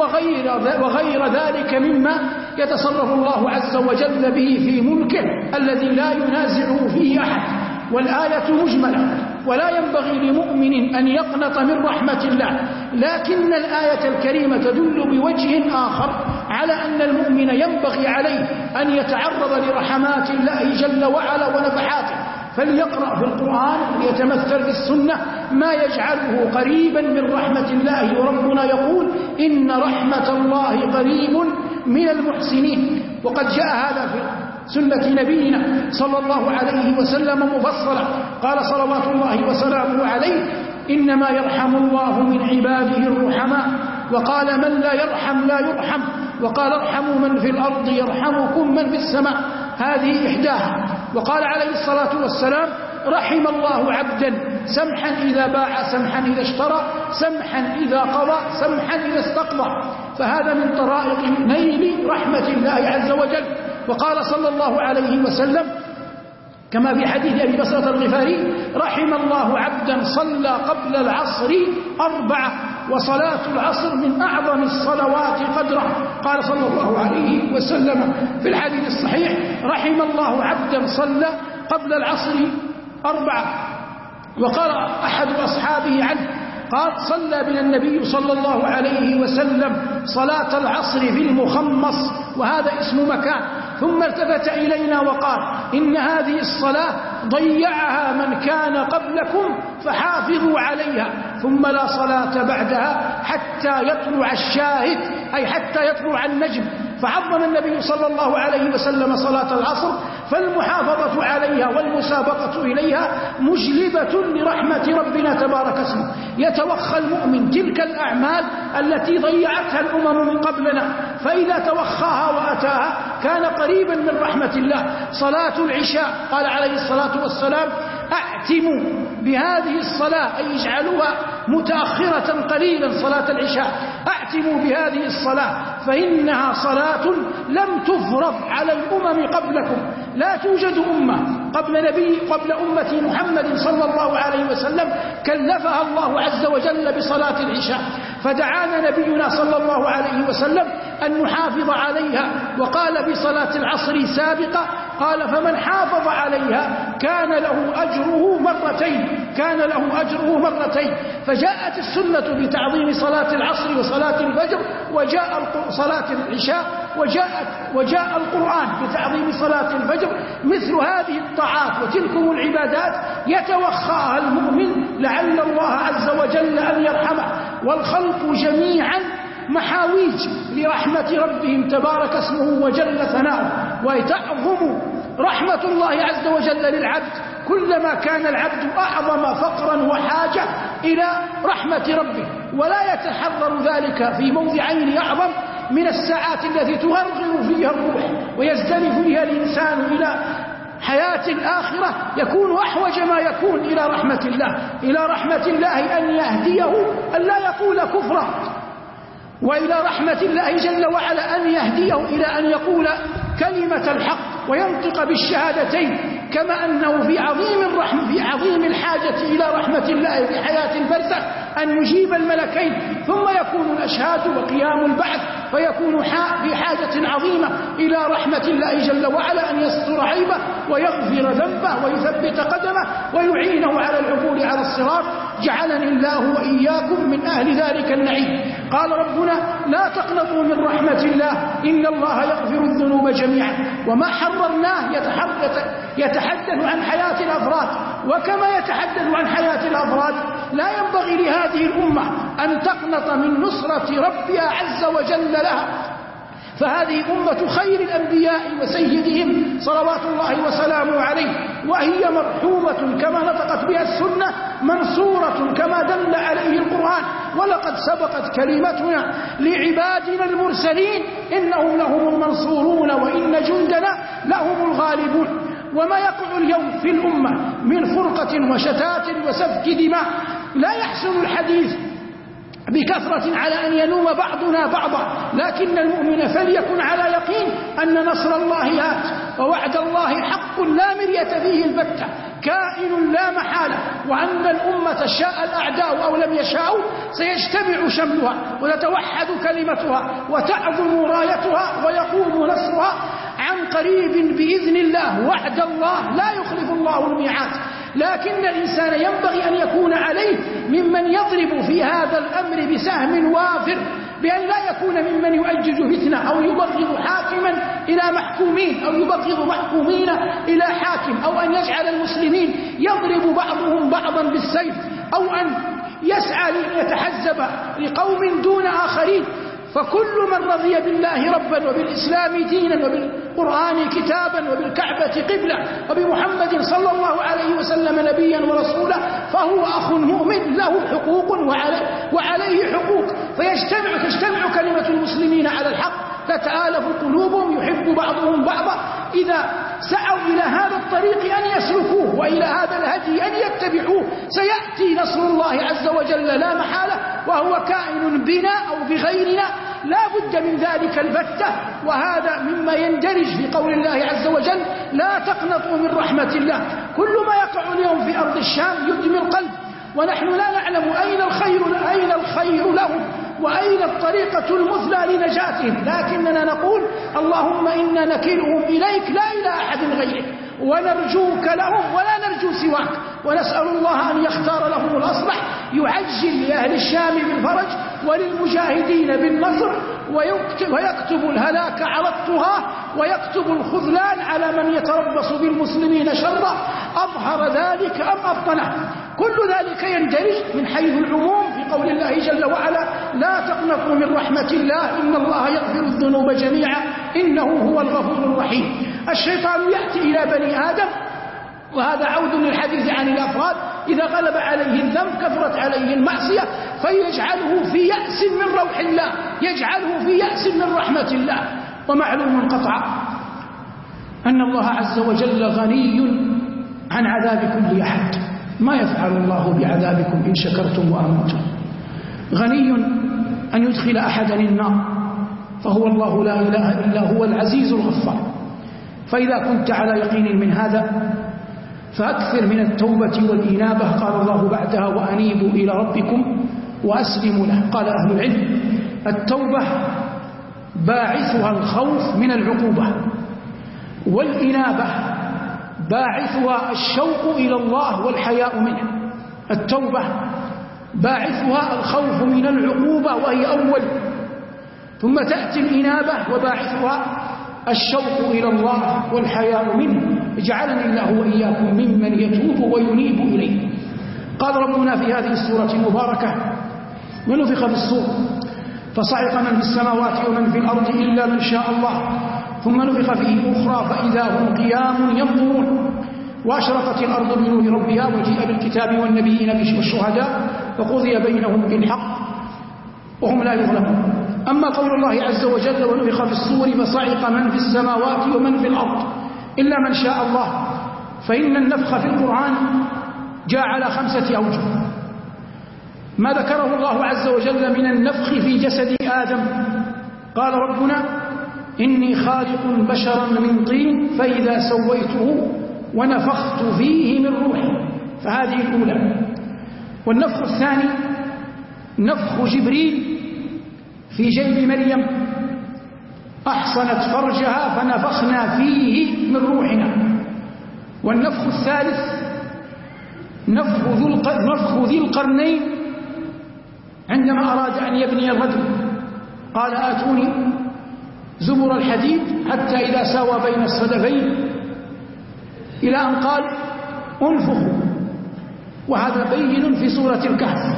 وغير ذلك مما يتصرف الله عز وجل به في ملكه الذي لا ينازعه فيه أحد. والآية مجملة ولا ينبغي لمؤمن أن يقنط من رحمة الله، لكن الآية الكريمة تدل بوجه آخر على أن المؤمن ينبغي عليه أن يتعرض لرحمات الله جل وعلا ونفحاته، فليقرأ في القرآن ويتمثل في السنة ما يجعله قريبا من رحمة الله. وربنا يقول: إن رحمة الله قريب من المحسنين. وقد جاء هذا في سنة نبينا صلى الله عليه وسلم مفصلا. قال صلوات الله وسلامه عليه: إنما يرحم الله من عباده الرحماء. وقال: من لا يرحم لا يرحم. وقال: ارحموا من في الأرض يرحمكم من في السماء. هذه إحداها. وقال عليه الصلاة والسلام: رحم الله عبدا سمحا إذا باع سمحا إذا اشترى سمحا إذا قضى سمحا إذا استقضى. فهذا من طرائق نيل رحمة الله عز وجل. وقال صلى الله عليه وسلم كما في حديث أبي بصرة الغفاري: رحم الله عبدا صلى قبل العصر 4 وصلاة العصر من أعظم الصلوات قدرا. قال صلى الله عليه وسلم في الحديث الصحيح: رحم الله عبدا صلى قبل العصر 4. وقال أحد أصحابه عنه قال: صلى بنا النبي صلى الله عليه وسلم صلاة العصر في المخمص، وهذا اسم مكان، ثم التفت إلينا وقال: إن هذه الصلاة ضيعها من كان قبلكم فحافظوا عليها، ثم لا صلاة بعدها حتى يطلع الشاهد، أي حتى يطلع النجم. فعظم النبي صلى الله عليه وسلم صلاة العصر، فالمحافظة عليها والمسابقة إليها مجلبة لرحمة ربنا تبارك اسمه. يتوخى المؤمن تلك الأعمال التي ضيعتها الأمم من قبلنا، فإذا توخاها وأتاها كان قريبا من رحمة الله. صلاة العشاء قال عليه الصلاة والسلام: أعتموا بهذه الصلاة، أي اجعلوها متأخرة قليلا. صلاة العشاء أعتموا بهذه الصلاة فإنها صلاة لم تفرض على الأمم قبلكم. لا توجد أمة قبل أمة محمد صلى الله عليه وسلم كلفها الله عز وجل بصلاة العشاء، فدعانا نبينا صلى الله عليه وسلم أن نحافظ عليها. وقال بصلاة العصر سابقة، قال: فمن حافظ عليها كان له أجره مرتين. فجاءت السنة بتعظيم صلاة العصر وصلاة الفجر، وجاء صلاة العشاء، وجاء القرآن بتعظيم صلاة الفجر. مثل هذه الطاعات وتلكم العبادات يتوخاها المؤمن لعل الله عز وجل أن يرحمه. والخلق جميعا محاويج لرحمة ربهم تبارك اسمه وجل ثناؤه. وتعظم رحمة الله عز وجل للعبد كلما كان العبد أعظم فقرا وحاجة إلى رحمة ربه، ولا يتحرر ذلك في موضعين أعظم من الساعات التي تغرغر فيها الروح ويزدلف فيها الإنسان إلى حياة الآخرة. يكون أحوج ما يكون إلى رحمة الله أن يهديه، أن لا يقول كفرا، وإلى رحمة الله جل وعلا أن يهديه إلى أن يقول كلمة الحق وينطق بالشهادتين، كما أنه في عظيم الحاجة إلى رحمة الله في حياة البرزخ أن يجيب الملكين، ثم يكون الأشهاد وقيام البعث، فيكون في حاجة عظيمة إلى رحمة الله جل وعلا أن يستر عيبه ويغفر ذنبه ويثبت قدمه ويعينه على العبور على الصراط. جعلني الله وإياكم من أهل ذلك النعيم. قال ربنا: لا تقنطوا من رحمة الله إن الله يغفر الذنوب جميعا. وما حررناه يتحدث عن حياة الأفراد، وكما يتحدث عن حياة الأفراد لا ينبغي لهذه الأمة أن تقنط من نصرة ربها عز وجل لها، فهذه أمة خير الأنبياء وسيدهم صلوات الله وسلامه عليه، وهي مرحومة كما نطقت بها السنة، منصورة كما دل عليه القرآن. ولقد سبقت كلمتنا لعبادنا المرسلين إنهم لهم المنصورون وإن جندنا لهم الغالبون. وما يقع اليوم في الأمة من فرقة وشتات وسفك دماء لا يحسن الحديث بكثرة على أن يلوم بعضنا بعضا، لكن المؤمن فليكن على يقين أن نصر الله آت، ووعد الله حق لا مرية فيه البتة، كائن لا محالة، وأن الأمة شاء الأعداء أو لم يشاءوا سيجتمع شملها وتتوحد كلمتها وتعظم رايتها ويقوم نصرها عن قريب بإذن الله. وعد الله لا يخلف الله الميعاد، لكن الإنسان ينبغي أن يكون عليه ممن يضرب في هذا الأمر بسهم وافر، بأن لا يكون ممن يؤجج فتنة أو يبغض حاكما إلى محكومين أو يبغض محكومين إلى حاكم، أو أن يجعل المسلمين يضرب بعضهم بعضا بالسيف، أو أن يسعى ليتحزب لقوم دون آخرين. فكل من رضي بالله ربا وبالإسلام دينا وبالقرآن كتابا وبالكعبة قبلة وبمحمد صلى الله عليه وسلم نبيا ورسولا فهو أخ مؤمن له حقوق وعليه حقوق، تجتمع كلمة المسلمين على الحق، تتآلف قلوبهم، يحب بعضهم بعضا إذا سعوا إلى هذا الطريق أن يسلكوه وإلى هذا الهدي أن يتبعوه. سيأتي نصر الله عز وجل لا محالة، وهو كائن بنا أو بغيرنا، لا بد من ذلك البتة. وهذا مما يندرج في قول الله عز وجل: لا تقنطوا من رحمة الله. كل ما يقع اليوم في أرض الشام يدمي القلب، ونحن لا نعلم أين الخير لهم وأين الطريقة المثلى لنجاتهم، لكننا نقول: اللهم إنا نكلهم إليك لا إلى أحد غيرك، ونرجوك لهم ولا نرجو سواك، ونسأل الله أن يختار لهم الأصلح، يعجل لأهل الشام بالفرج وللمجاهدين بالنصر، ويكتب الهلاك على الطغاة، ويكتب الخذلان على من يتربص بالمسلمين شرا، أظهر ذلك أم أبطنه. كل ذلك يندرج من حيث العموم في قول الله جل وعلا: لا تقنطوا من رحمة الله إن الله يغفر الذنوب جميعا إنه هو الغفور الرحيم. الشيطان يأتي إلى بني آدم، وهذا عود للحديث عن الأفراد، إذا غلب عليه الذنب كثرت عليه المعصية فيجعله في يأس من روح الله، يجعله في يأس من رحمة الله. ومعلوم قطعا أن الله عز وجل غني عن عذاب كل أحد، ما يفعل الله بعذابكم إن شكرتم وآمنتم. غني أن يدخل أحدا النار، فهو الله لا إله إلا هو العزيز الغفار. فإذا كنت على يقين من هذا فأكثر من التوبة والإنابة. قال الله بعدها: وأنيبوا إلى ربكم وأسلموا له. قال أهل العلم: التوبة باعثها الخوف من العقوبة، والإنابة باعثها الشوق إلى الله والحياء منه. التوبة باعثها الخوف من العقوبة وهي أول، ثم تأتي الإنابة وباعثها الشوق إلى الله والحياء منه. جعلني الله وإياكم ممن يتوب وينيب إليه. قال ربنا في هذه السورة المباركة: ونفخ في الصور فصعق من في السماوات ومن في الأرض إلا من شاء الله ثم نفخ فيه أخرى فإذا هم قيام ينظرون وأشرقت الأرض بنور ربها وجيء بالكتاب والنبيين والشهداء وقضي بينهم بالحق وهم لا يظلمون. أما قول الله عز وجل: ونفخ في الصور فصعق من في السماوات ومن في الأرض إلا من شاء الله، فإن النفخ في القرآن جاء على 5 أوجه. ما ذكره الله عز وجل من النفخ في جسد آدم. قال ربنا: إني خالق بشرا من طين فإذا سويته ونفخت فيه من روحي. فهذه الأولى. والنفخ الثاني نفخ جبريل في جيب مريم، أحصنت فرجها فنفخنا فيه من روحنا. والنفخ الثالث نفخ ذي القرنين عندما أراد أن يبني الرجل، قال: آتوني زبر الحديد حتى إذا ساوى بين الصدفين، إلى أن قال: انفخوا. وهذا بين في سورة الكهف.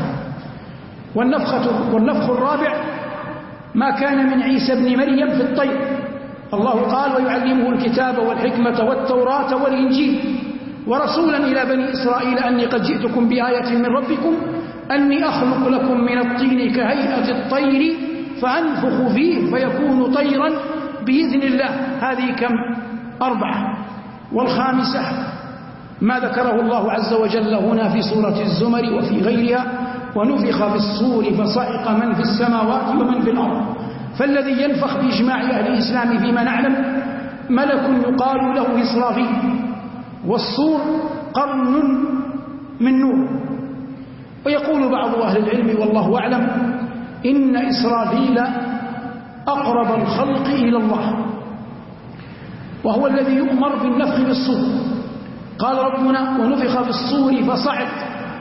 والنفخ الرابع ما كان من عيسى ابن مريم في الطير. الله قال: ويعلمه الكتاب والحكمة والتوراة والإنجيل ورسولا إلى بني إسرائيل أني قد جئتكم بآية من ربكم أني أخلق لكم من الطين كهيئة الطير فأنفخ فيه فيكون طيرا بإذن الله. هذه كم؟ 4. والخامسة ما ذكره الله عز وجل هنا في سورة الزمر وفي غيرها: ونفخ في الصور فصعق من في السماوات ومن في الأرض. فالذي ينفخ بإجماع أهل الإسلام فيما نعلم ملك يقال له إسرافيل، والصور قرن من نور. ويقول بعض أهل العلم والله أعلم إن إسرافيل أقرب الخلق إلى الله، وهو الذي يؤمر بالنفخ بالصور. قال ربنا: ونفخ في الصور فصعق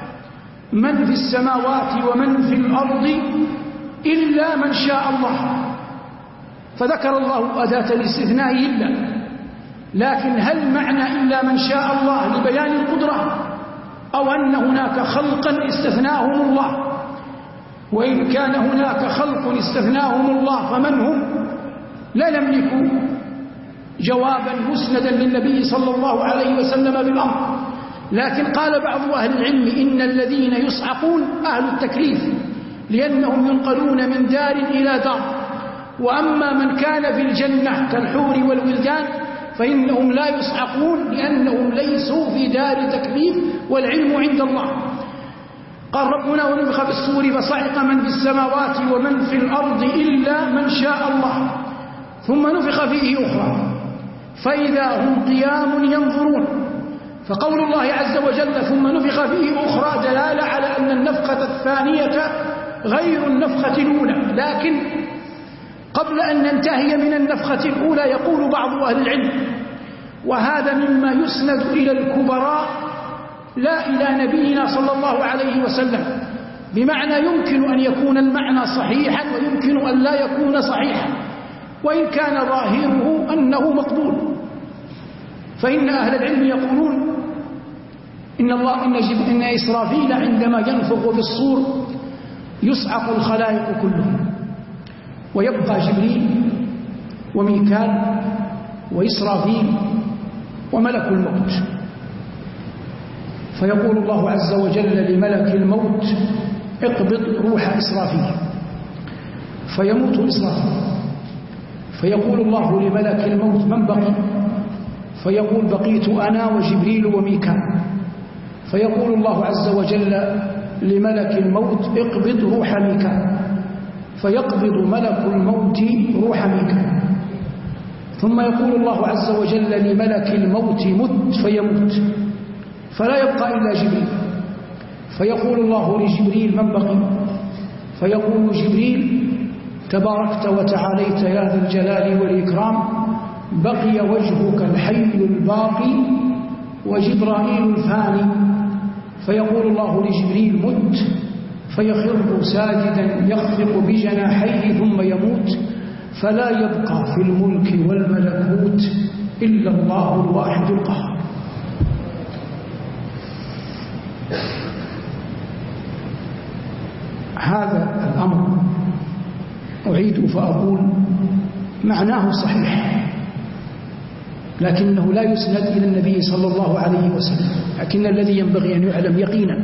من في السماوات ومن في الأرض إلا من شاء الله. فذكر الله أداة الاستثناء إلا، لكن هل معنى إلا من شاء الله لبيان القدرة، أو أن هناك خلقا استثناهم الله؟ وإن كان هناك خلق استثناهم الله فمن هم؟ لا نملك جوابا مسندا للنبي صلى الله عليه وسلم بالأمر. لكن قال بعض أهل العلم إن الذين يصعقون أهل التكليف، لأنهم ينقلون من دار إلى دار. وأما من كان في الجنة كالحور والولدان فإنهم لا يصعقون لأنهم ليسوا في دار تكليف والعلم عند الله. قال ربنا: ونفخ في الصور فصعق من في السماوات ومن في الأرض إلا من شاء الله ثم نفخ فيه أخرى فإذا هم قيام ينظرون. فقول الله عز وجل ثم نفخ فيه أخرى دلالة على أن النفخة الثانية غير النفخة الأولى. لكن قبل أن ننتهي من النفخة الأولى يقول بعض أهل العلم، وهذا مما يسند إلى الكبراء لا إلى نبينا صلى الله عليه وسلم، بمعنى يمكن أن يكون المعنى صحيحا ويمكن أن لا يكون صحيحا، وإن كان ظاهره أنه مقبول. فإن أهل العلم يقولون إن إسرافيل عندما ينفخ في الصور يصعق الخلائق كلهم، ويبقى جبريل وميكال وإسرافيل وملك الموت. فيقول الله عز وجل لملك الموت: اقبض روح إسرافيل. فيموت إسرافيل. فيقول الله لملك الموت: من بقي؟ فيقول: بقيت أنا وجبريل وميكال. فيقول الله عز وجل لملك الموت: اقبض روح ميكال. فيقبض ملك الموت روح ميكال. ثم يقول الله عز وجل لملك الموت: مت. فيموت. فلا يبقى إلا جبريل. فيقول الله لجبريل: من بقي؟ فيقول جبريل: تباركت وتعاليت يا ذا الجلال والإكرام، بقي وجهك الحي الباقي وجبرائيل الفاني. فيقول الله لجبريل: مت. فيخر ساجدا يخفق بجناحيه ثم يموت، فلا يبقى في الملك والملكوت إلا الله الواحد القهار. هذا الأمر أعيد فأقول معناه صحيح، لكنه لا يسند إلى النبي صلى الله عليه وسلم. لكن الذي ينبغي أن يعلم يقينا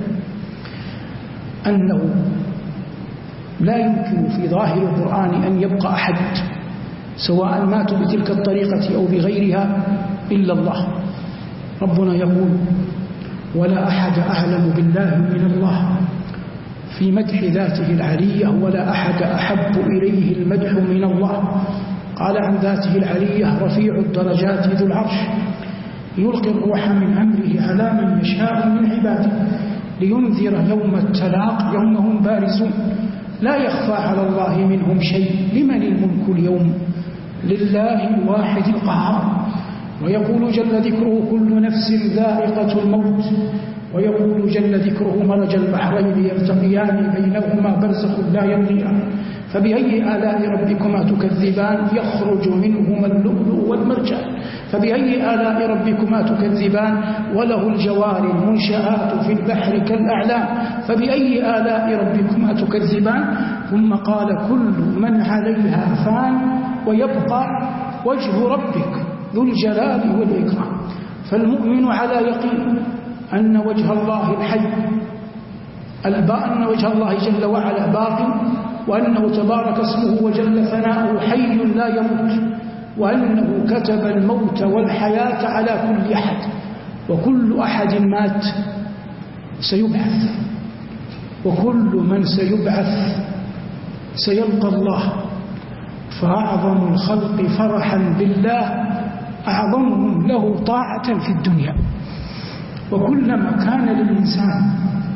أنه لا يمكن في ظاهر القرآن أن يبقى أحد سواء ماتوا بتلك الطريقة أو بغيرها إلا الله. ربنا يقول: ولا أحد أعلم بالله من الله في مدح ذاته العلية، ولا أحد أحب إليه المدح من الله. قال عن ذاته العلية: رفيع الدرجات ذو العرش، يلقي الروح من أمره على من يشاء من عباده لينذر يوم التلاق يوم هم بارزون لا يخفى على الله منهم شيء. لمن الملك اليوم؟ لله الواحد القهار. ويقول جل ذكره: كل نفس ذائقة الموت. ويقول جل ذكره: مرج البحرين يلتقيان بينهما برزخ لا يبغيان فبأي آلاء ربكما تكذبان يخرج منهما اللؤلؤ والمرجان فبأي آلاء ربكما تكذبان وله الجوار المنشآت في البحر كالأعلام فبأي آلاء ربكما تكذبان. ثم قال: كل من عليها فان ويبقى وجه ربك ذو الجلال والإكرام. فالمؤمن على يقين أن وجه الله الحي، أن وجه الله جل وعلا باق، وأنه تبارك اسمه وجل ثناؤه حي لا يموت، وأنه كتب الموت والحياة على كل أحد، وكل أحد مات سيبعث، وكل من سيبعث سيلقى الله. فأعظم الخلق فرحا بالله أعظمهم له طاعة في الدنيا. وكلما كان للإنسان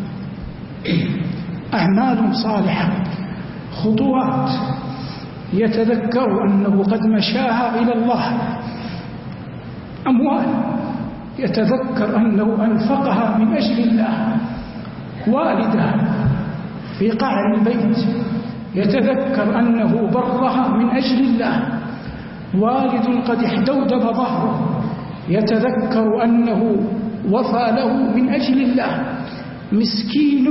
أعمال صالحة خطوات يتذكر أنه قد مشاها إلى الله، أموال يتذكر أنه أنفقها من أجل الله، والدة في قعر البيت يتذكر أنه برها من أجل الله، والد قد احتودب ظهره يتذكر أنه وفى له من أجل الله، مسكين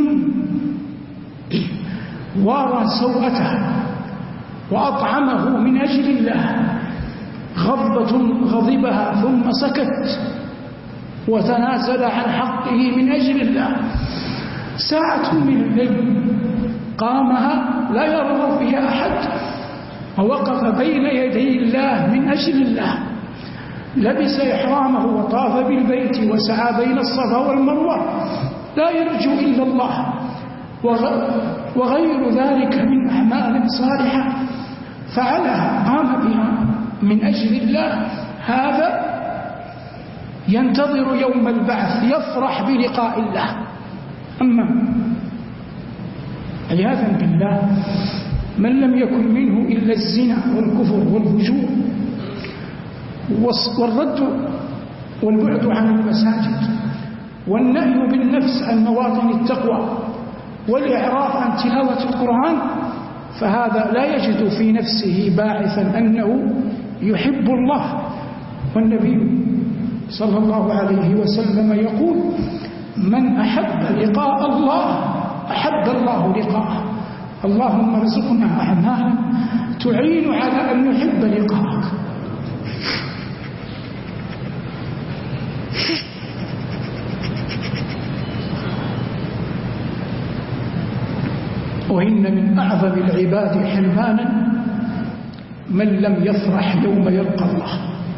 وارى سوءته وأطعمه من أجل الله، غضبة غضبها ثم سكت وتنازل عن حقه من أجل الله، ساعة من الليل قامها لا يرغب فيها أحد ووقف بين يدي الله من أجل الله، لبس إحرامه وطاف بالبيت وسعى بين الصفا والمروة لا يرجو إلا الله، وغير ذلك من أعمال صالحة فعلها قام بها من أجل الله، هذا ينتظر يوم البعث يفرح بلقاء الله. أما عياذا بالله من لم يكن منه إلا الزنا والكفر والفجور والرد والبعد عن المساجد والنهي بالنفس عن مواطن التقوى والإعراض عن تلاوة القرآن، فهذا لا يجد في نفسه باعثا أنه يحب الله. والنبي صلى الله عليه وسلم يقول: من أحب لقاء الله أحب الله لقاءه. اللهم ارزقنا أعمالا تعين على أن نحب لقاءك. وإن من أعظم العباد حرمانا من لم يفرح يوم يلقى الله.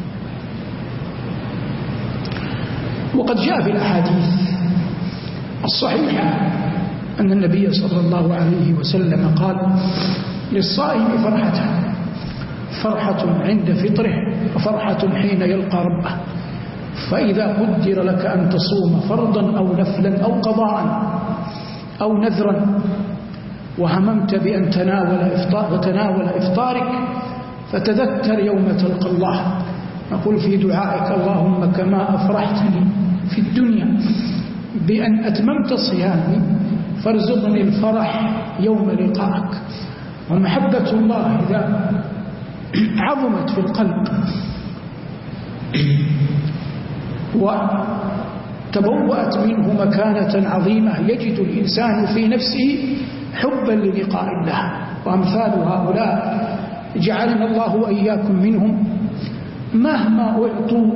وقد جاء في الأحاديث الصحيحة أن النبي صلى الله عليه وسلم قال: للصائم فرحتان، فرحة عند فطره وفرحة حين يلقى ربه، فإذا قدر لك أن تصوم فرضا أو نفلا أو قضاء أو نذرا وهممت بأن تناول إفطارك فتذكر يوم تلقى الله، نقول في دعائك: اللهم كما أفرحتني في الدنيا بأن أتممت صيامي فارزقني الفرح يوم لقائك. ومحبة الله إذا عظمت في القلب وتبوأت منه مكانة عظيمة يجد الإنسان في نفسه حبا للقاء الله. وأمثال هؤلاء جعلنا الله وإياكم منهم مهما أعطوا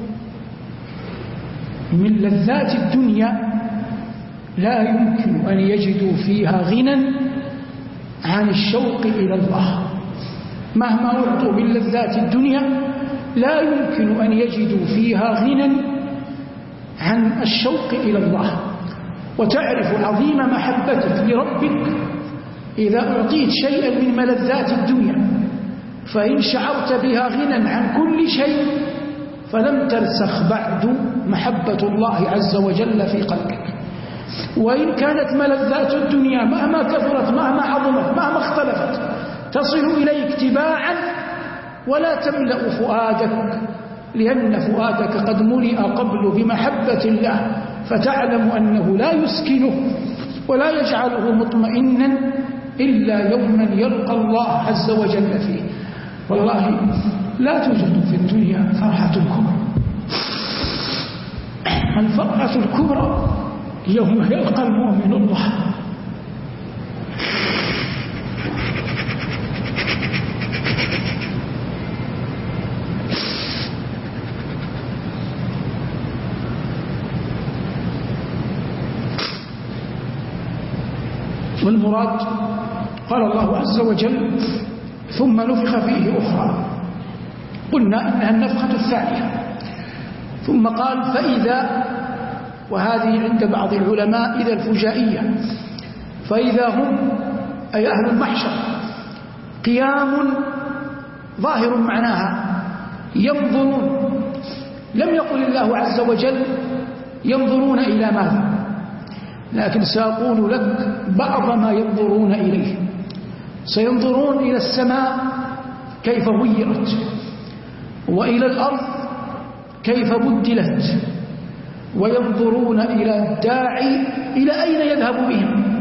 من لذات الدنيا لا يمكن أن يجدوا فيها غنى عن الشوق إلى الله. مهما أعطوا من لذات الدنيا لا يمكن أن يجدوا فيها غنى عن الشوق إلى الله. وتعرف عظيم محبتك لربك إذا أعطيت شيئا من ملذات الدنيا، فإن شعرت بها غنى عن كل شيء فلم ترسخ بعد محبة الله عز وجل في قلبك. وإن كانت ملذات الدنيا مهما كثرت مهما عظمت مهما اختلفت تصل إليك تباعا ولا تملأ فؤادك، لأن فؤادك قد ملئ قبل بمحبة الله، فتعلم أنه لا يسكنه ولا يجعله مطمئنا إلا يوما يلقى الله عز وجل فيه. والله لا توجد في الدنيا فرحة كبرى. الفرحة الكبرى يوم يلقى المؤمن الله. والمراد قال الله عز وجل ثم نفخ فيه أخرى، قلنا إنها النفخة الثانية، ثم قال فإذا، وهذه عند بعض العلماء إذا الفجائية، فإذا هم أي أهل المحشر قيام ظاهر معناها ينظرون. لم يقل الله عز وجل ينظرون إلى ماذا، لكن سأقول لك بعض ما ينظرون إليه. سينظرون إلى السماء كيف غيرت، وإلى الأرض كيف بدلت، وينظرون إلى الداعي إلى أين يذهب بهم،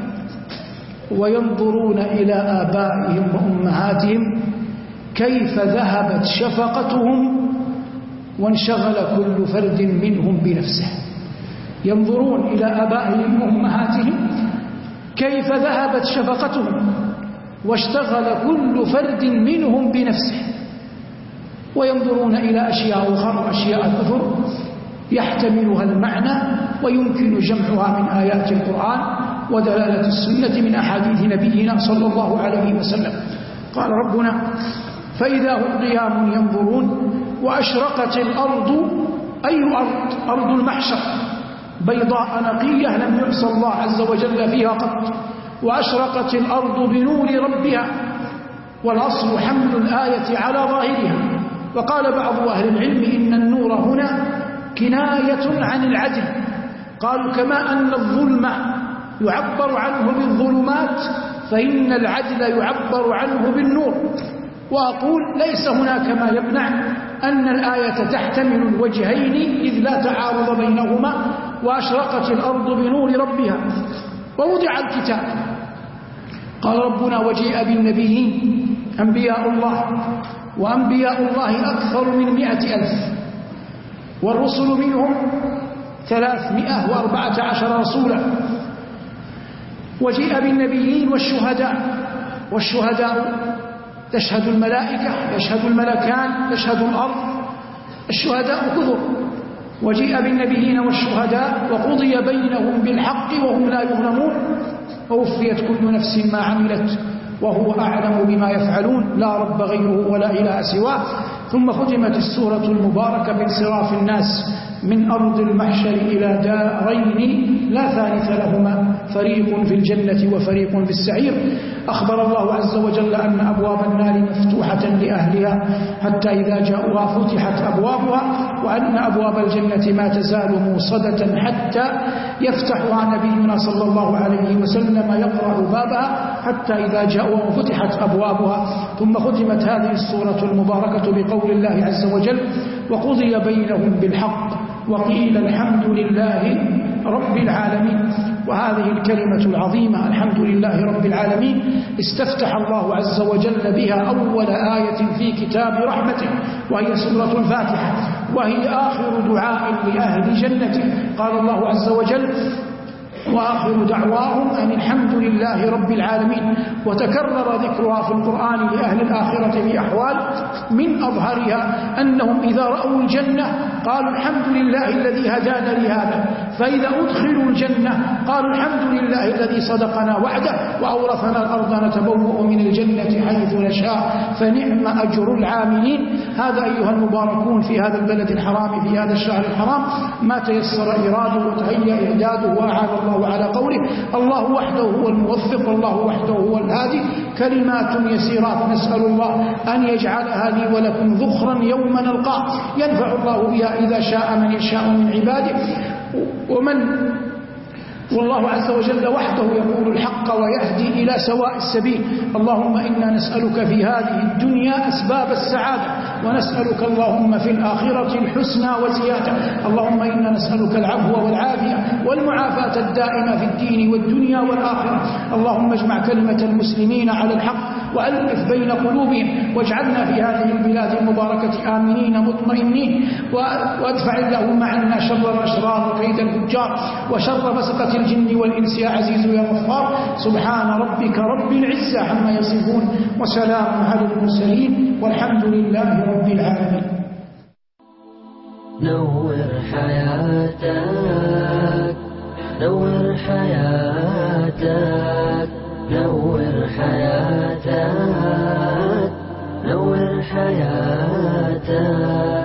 وينظرون إلى آبائهم وأمهاتهم كيف ذهبت شفقتهم وانشغل كل فرد منهم بنفسه. ينظرون إلى آبائهم وأمهاتهم كيف ذهبت شفقتهم واشتغل كل فرد منهم بنفسه، وينظرون إلى أشياء أخرى وأشياء كثر يحتملها المعنى ويمكن جمعها من آيات القرآن ودلالة السنة من أحاديث نبينا صلى الله عليه وسلم. قال ربنا فإذا هم قيام ينظرون وأشرقت الأرض، أي أرض؟ أرض المحشر بيضاء نقية لم يعص الله عز وجل فيها قط، وأشرقت الأرض بنور ربها، والأصل حمل الآية على ظاهرها. وقال بعض أهل العلم إن النور هنا كناية عن العدل، قالوا كما أن الظلم يعبر عنه بالظلمات فإن العدل يعبر عنه بالنور. وأقول ليس هناك ما يمنع أن الآية تحتمل الوجهين إذ لا تعارض بينهما. وأشرقت الأرض بنور ربها ووضع الكتاب. قال ربنا وجيء بالنبيين أنبياء الله، وأنبياء الله أكثر من 100,000، والرسل منهم 314 رسولا. وجيء بالنبيين والشهداء تشهد الملائكة، يشهد الملكان، تشهد الأرض، الشهداء كثر. وجيء بالنبيين والشهداء وقضي بينهم بالحق وهم لا يظلمون، ووفيت كل نفس ما عملت وهو أعلم بما يفعلون لا رب غيره ولا إله سواه. ثم ختمت السورة المباركة بانصراف الناس من أرض المحشر إلى دارين لا ثالث لهما، فريق في الجنة وفريق في السعير. أخبر الله عز وجل أن أبواب النار مفتوحة لأهلها حتى إذا جاءوها فتحت أبوابها، وأن أبواب الجنة ما تزال موصدة حتى يفتحها نبينا صلى الله عليه وسلم يقرأ بابها حتى إذا جاءوها وفتحت أبوابها. ثم ختمت هذه السورة المباركة بقول الله عز وجل وقضي بينهم بالحق وقيل الحمد لله رب العالمين. وهذه الكلمة العظيمة الحمد لله رب العالمين استفتح الله عز وجل بها أول آية في كتاب رحمته، وهي سورة الفاتحة، وهي آخر دعاء لأهل جنته. قال الله عز وجل وآخر دعواهم أن الحمد لله رب العالمين. وتكرر ذكرها في القرآن لأهل الآخرة بأحوال، من أظهرها أنهم إذا رأوا الجنة قالوا الحمد لله الذي هدانا لهذا. فإذا أدخلوا الجنة قالوا الحمد لله الذي صدقنا وعده وأورثنا الأرض نتبوأ من الجنة حيث نشاء فنعم أجر العاملين. هذا أيها المباركون في هذا البلد الحرام في هذا الشهر الحرام ما تيسر إراده وتهيأ إعداده وأعان الله على قوله. الله وحده هو الموفق والله وحده هو الهادي. كلمات يسيرات نسأل الله أن يجعلها لي ولكم ذخرا يوم نلقاه ينفع الله بها إذا شاء من يشاء من عباده. والله عز وجل وحده يقول الحق ويهدي إلى سواء السبيل. اللهم إنا نسألك في هذه الدنيا أسباب السعادة ونسألك اللهم في الآخرة الحسنى وزيادة. اللهم إنا نسألك العفو والعافية والمعافاة الدائمة في الدين والدنيا والآخرة. اللهم اجمع كلمة المسلمين على الحق وألف بين قلوبهم واجعلنا في هذه البلاد المباركة آمنين مطمئنين وادفع اللهم عنا شر الأشرار وكيد الفجار وشر مسقة الجن والإنس يا عزيز يا غفار. سبحان ربك رب العزة عما يصفون وسلام على المرسلين والحمد لله رب العالمين. نور حياتك نور حياتك نور حياتك نور حياتك